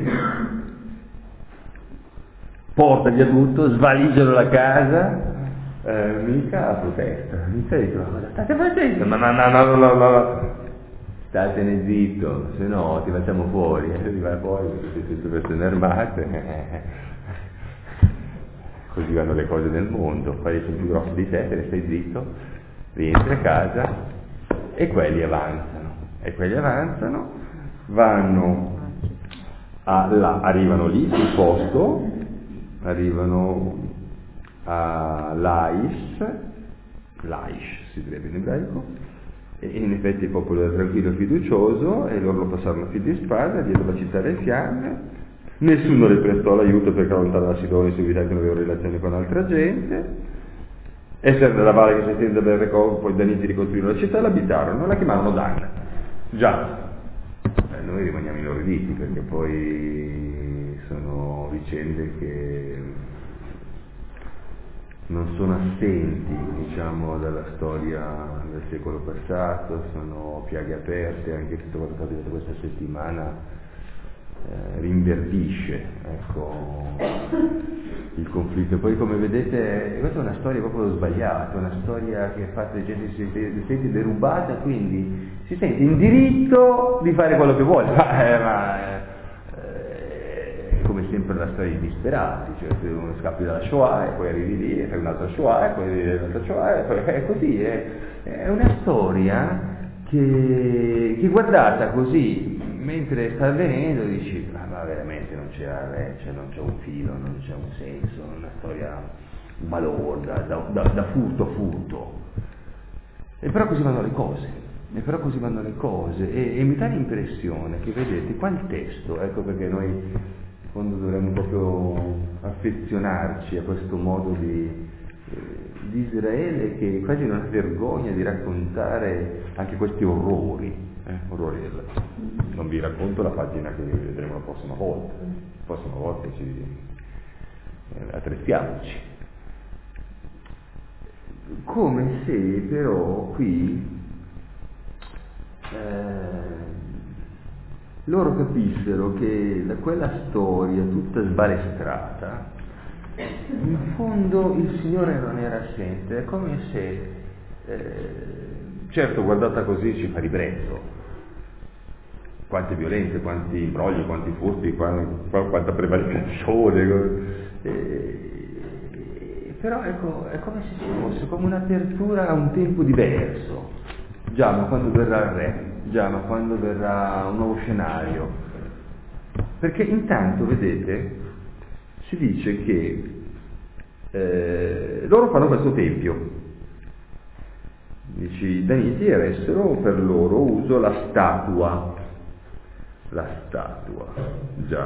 porta via tutto, svaligiano la casa. Eh, mica la protesta, mica dicono, state facendo, ma no, no, no, no, no, no, statene zitto, se no ti facciamo fuori, e lui va fuori, tutte persone armate, così vanno le cose nel mondo, fai sono più grossi di te, te ne stai zitto, rientri a casa, e quelli avanzano, e quelli avanzano, vanno, a, là, arrivano lì sul posto, arrivano a Laish, Laish si direbbe in ebraico, e in effetti il popolo era tranquillo e fiducioso, e loro lo passarono a fil di spada dietro la città delle fiamme, Nessuno le prestò l'aiuto perché lontano da Sidone subito che non aveva relazioni con altra gente. Essere nella valle che si estende dal Recovo, poi Daniti ricostruirono la città e l'abitarono, la chiamarono Dan. Già, eh, noi rimaniamo inorriditi perché poi sono vicende che non sono assenti, diciamo, dalla storia del secolo passato, sono piaghe aperte, anche tutto quello che è capitato questa settimana eh, rinverdisce, ecco, il conflitto. Poi come vedete questa è una storia proprio sbagliata, una storia che è fatta di gente che si sente derubata, quindi si sente in diritto di fare quello che vuole, ma, eh, ma eh, come sempre la storia di disperati, cioè se uno scappi dalla Shoah e poi arrivi lì e fai un'altra Shoah e poi arrivi un'altra Shoah e poi è così, è, è una storia che, che guardata così mentre sta avvenendo dici ah, ma veramente non c'era, cioè non c'è un filo, non c'è un senso, è una storia balorda, da, da, da furto a furto. E però così vanno le cose, e però così vanno le cose, e, e mi dà l'impressione che vedete qua il testo, ecco perché noi quando dovremmo proprio affezionarci a questo modo di, eh, di Israele che quasi non ha vergogna di raccontare anche questi orrori. Eh, orrori del... non vi racconto la pagina che vedremo la prossima volta, la prossima volta ci eh, attrezziamoci. Come se però qui eh, loro capissero che da quella storia tutta sbalestrata in fondo il Signore non era assente, è come se eh, certo guardata così ci fa ribrezzo, quante violenze, quanti imbrogli, quanti furti, quanta, quanta prevaricazione, eh, però ecco, è come se ci fosse come un'apertura a un tempo diverso, già ma quando verrà il re, già ma quando verrà un nuovo scenario, perché intanto vedete si dice che eh, loro fanno questo tempio. Dice, i daniti eressero per loro uso la statua, la statua, già.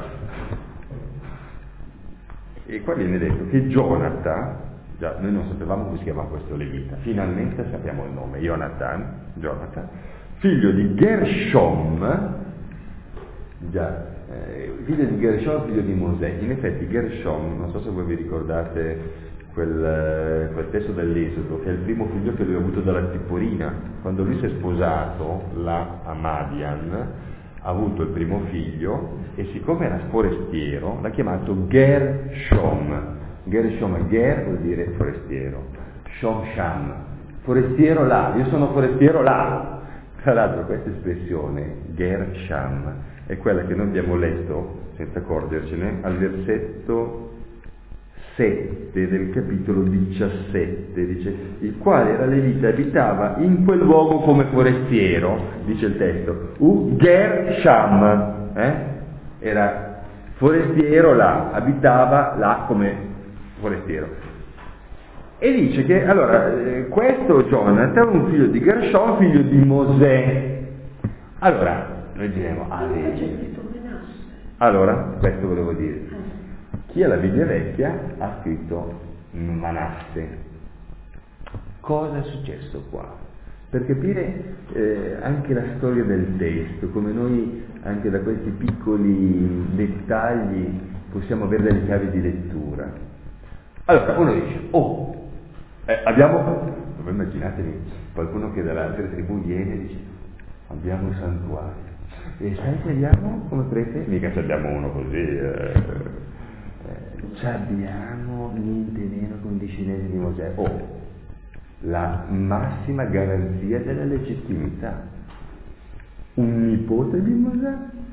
E qua viene detto che Jonathan, già noi non sapevamo come si chiamava questo levita, finalmente sappiamo il nome, Jonathan, Jonathan, figlio di Gershom, già, eh, figlio di Gershom, figlio di Mosè. In effetti Gershom, non so se voi vi ricordate Quel, quel testo dell'Esodo, che è il primo figlio che lui ha avuto dalla Zipporina. Quando lui si è sposato là a Madian, ha avuto il primo figlio e siccome era forestiero l'ha chiamato Gershom. Gershom, Ger vuol dire forestiero, Shom Sham, forestiero là, io sono forestiero là. Tra l'altro questa espressione Gersham è quella che noi abbiamo letto senza accorgercene al versetto sette del capitolo diciassette, dice, il quale era levita e abitava in quel luogo come forestiero, dice il testo, U Gersham, eh? Era forestiero là, abitava là come forestiero. E dice che, allora, eh, questo Jonathan è un figlio di Gershom, figlio di Mosè. Allora, noi diremo, ah, vedi. Allora, questo volevo dire. Chi ha la Bibbia vecchia ha scritto Manasse. Cosa è successo qua? Per capire eh, anche la storia del testo, come noi anche da questi piccoli dettagli possiamo avere delle chiavi di lettura. Allora, uno dice, oh, eh, abbiamo, voi immaginatevi qualcuno che dall'altra tribù viene e dice, abbiamo un santuario. E sai che abbiamo come prete? Mica se abbiamo uno così... Eh, ci abbiamo niente meno che un discendente di Mosè. Oh, la massima garanzia della legittimità. Un nipote di Mosè?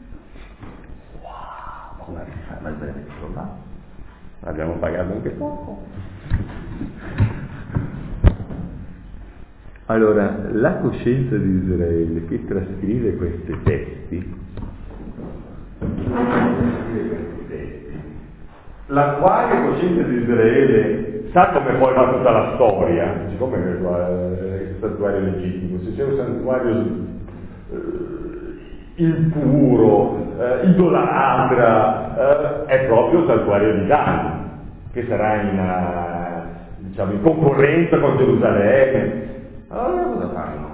Wow, come fa? Ma veramente là? Abbiamo pagato anche poco. Allora, la coscienza di Israele che trascrive questi testi, la quale coscienza di Israele sa come poi va tutta la storia, siccome è il santuario legittimo, se c'è un santuario eh, il puro, eh, idolatra, eh, è proprio il santuario di Dan, che sarà in, uh, diciamo, in concorrenza con Gerusalemme. Allora cosa fanno?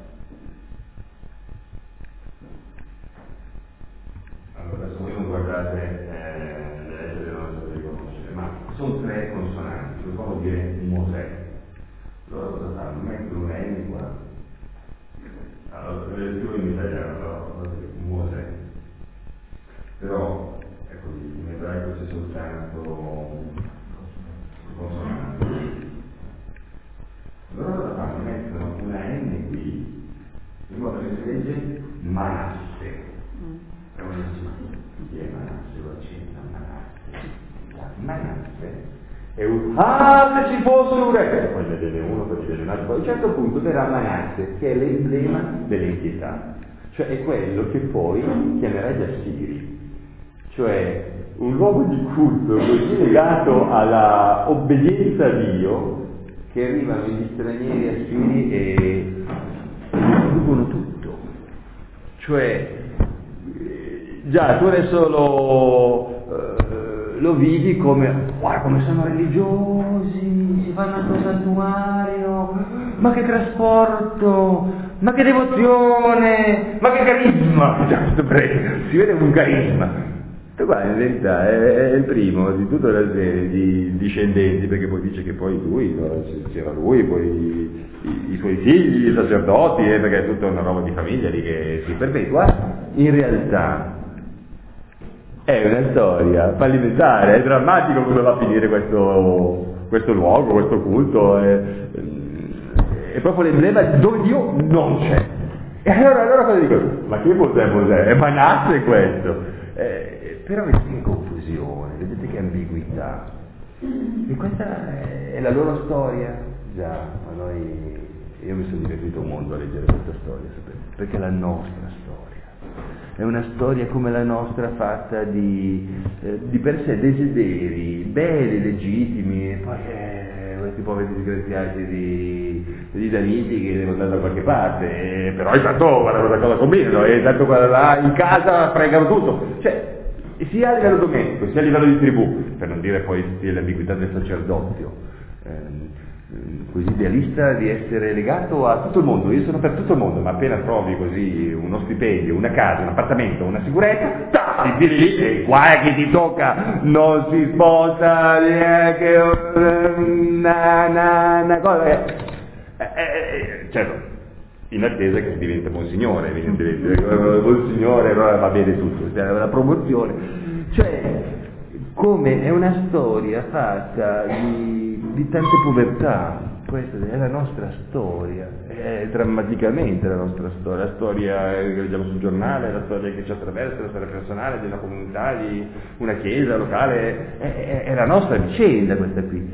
Allora, adesso voi non guardate eh, le lettere, non so se le conoscete, ma sono tre consonanti, cosa vuol dire Mosè? Allora cosa fanno? Mettono un N qua. Allora, le scrivo in italiano, allora, Mosè. Però, è così, in ebraico c'è soltanto consonanti. Allora cosa fanno? Mettono una N qui, in modo che si legge Manasse. È una chi è Manasse? Lo accetta Manasse. Manasse è un ah se ci fosse un re, poi ne vede uno, poi ne vede un altro, poi a un certo punto verrà Manasse, che è l'emblema dell'impietà, cioè è quello che poi chiamerà gli Assiri, cioè un luogo di culto così legato alla obbedienza a Dio che arrivano gli stranieri assiri e distruggono tutto. Cioè già tu adesso lo, eh, lo vedi come guarda come sono religiosi, si fanno al santuario, ma che trasporto, ma che devozione, ma che carisma, si vede un carisma. E guarda, in verità è, è il primo di tutta la serie di discendenti, perché poi dice che poi lui, no, c'era lui, poi i, i, i suoi figli, i sacerdoti, eh, perché è tutta una roba di famiglia lì che si perpetua. In realtà è una storia fallimentare, è drammatico come va a finire questo, questo luogo, questo culto, è, è proprio l'emblema dove Dio non c'è. E allora, allora cosa dico? Ma che Mosè Mosè? È Manasse questo? Eh, però vedete che confusione, vedete che ambiguità. E questa è la loro storia. Già, a noi, io mi sono divertito un mondo a leggere questa storia, sapete? Perché è la nostra storia. È una storia come la nostra, fatta di, eh, di per sé desideri belli, legittimi, e poi eh, questi poveri disgraziati di, di daniti che devono andare da qualche parte, e, però intanto guarda cosa, cosa combinano, e intanto guarda là in casa fregano tutto. Cioè, sia a livello domestico, sia a livello di tribù, per non dire poi l'ambiguità del sacerdozio, ehm, così idealista di essere legato a tutto il mondo. Io sono per tutto il mondo, ma appena trovi così uno stipendio, una casa, un appartamento, una sicurezza, ta, ti tiri lì e qua che ti tocca, non si sposa neanche una, una, una cosa. Eh, eh, eh, certo, in attesa che si diventa monsignore, evidentemente, monsignore allora va bene tutto, la promozione, cioè come è una storia fatta di, di tante povertà. Questa è la nostra storia, è drammaticamente la nostra storia, la storia che leggiamo sul giornale, la storia che ci attraversa, la storia personale di una comunità, di una chiesa locale, è, è, è la nostra vicenda questa qui.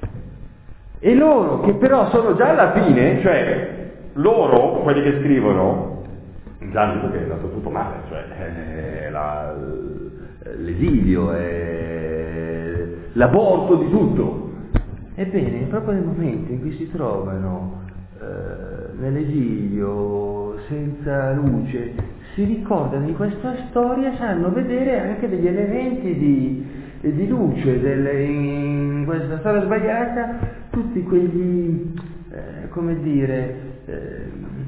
E loro che però sono già alla fine, cioè loro, quelli che scrivono, intanto perché è andato tutto male, cioè eh, la, l'esilio, eh, l'aborto di tutto. Ebbene, proprio nel momento in cui si trovano eh, nell'esilio, senza luce, si ricordano di questa storia e sanno vedere anche degli elementi di, di luce delle, in questa storia sbagliata, tutti quegli, eh, come dire, eh,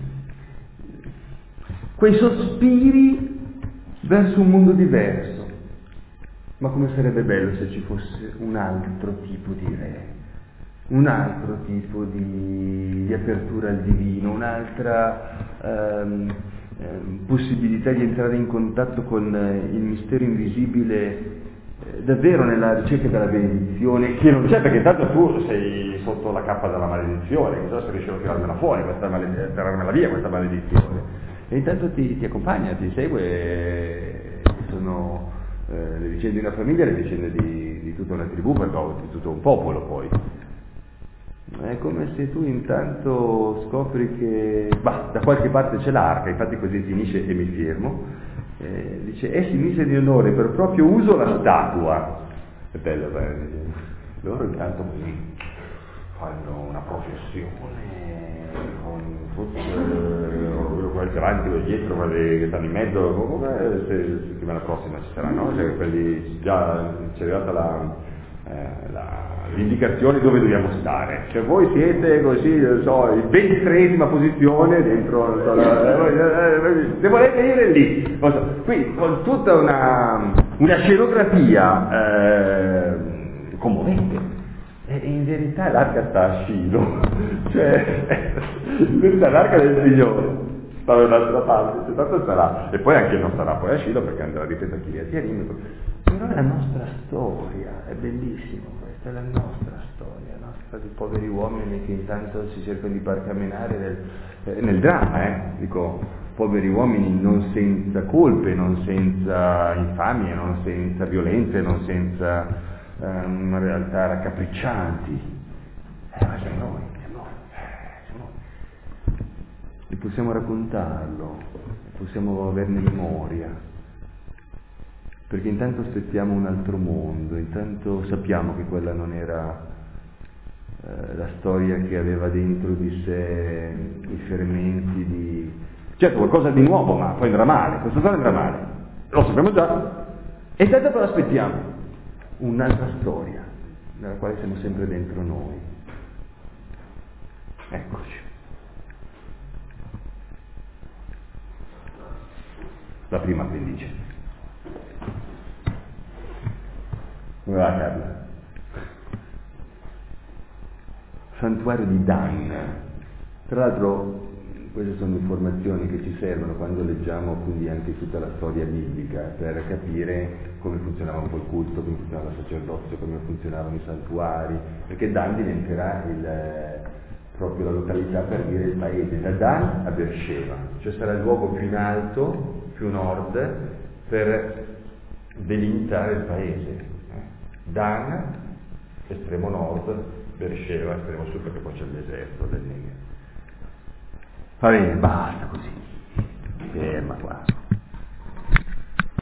quei sospiri verso un mondo diverso. Ma come sarebbe bello se ci fosse un altro tipo di re, un altro tipo di, di apertura al divino, un'altra ehm, ehm, possibilità di entrare in contatto con eh, il mistero invisibile, eh, davvero nella ricerca della benedizione, che non c'è, perché intanto tu sei sotto la cappa della maledizione, non so se riesci a tirarmela fuori, questa maledizione, tirarmela via questa maledizione, e intanto ti, ti accompagna, ti segue, e sono eh, le vicende di una famiglia, le vicende di, di tutta una tribù, perché di tutto un popolo poi. È come se tu intanto scopri che bah, da qualche parte c'è l'arca, infatti così finisce e mi fermo, eh, dice essi mise di onore per proprio uso la statua. È bello, beh, loro intanto fanno una processione con tutte poi più avanti o dietro, quelli che stanno in mezzo, eh, se, la settimana prossima ci saranno, no? Cioè, quelli, già ci è arrivata la, eh, la, l'indicazione dove dobbiamo stare, cioè voi siete così, non so, in ventitreesima posizione dentro, non so, la, eh, se volete dire lì, non so, qui con tutta una, una scenografia eh, commovente. E in verità l'arca sta a Scilo, cioè questa è l'arca del Signore, sta dall'altra parte, cioè, tanto sarà, e poi anche non sarà poi a Scilo perché andrà ripeto a Kiriat Jearim, però è la nostra storia, è bellissimo, questa è la nostra storia, la nostra di poveri uomini che intanto si cercano di barcamenare nel, eh, nel dramma, eh, dico, poveri uomini non senza colpe, non senza infamie, non senza violenze, non senza una realtà raccapriccianti, eh, ma siamo noi, siamo noi, eh, siamo noi. E possiamo raccontarlo, possiamo averne memoria, perché intanto aspettiamo un altro mondo, intanto sappiamo che quella non era eh, la storia che aveva dentro di sé i fermenti di... certo qualcosa di nuovo, ma poi andrà male, questa storia andrà male, lo sappiamo già, e intanto però aspettiamo un'altra storia, nella quale siamo sempre dentro noi. Eccoci. La prima appendice. Come va Carla? Santuario di Dan. Tra l'altro queste sono informazioni che ci servono quando leggiamo quindi anche tutta la storia biblica per capire come funzionava un po' il culto, come funzionava il sacerdozio, come funzionavano i santuari, perché Dan diventerà il, proprio la località per dire il paese, da Dan a Beersheba, cioè sarà il luogo più in alto, più nord, per delimitare il paese. Dan, estremo nord, Beersheba, estremo sud, perché poi c'è il deserto del Negev. Va bene, basta così, ferma qua.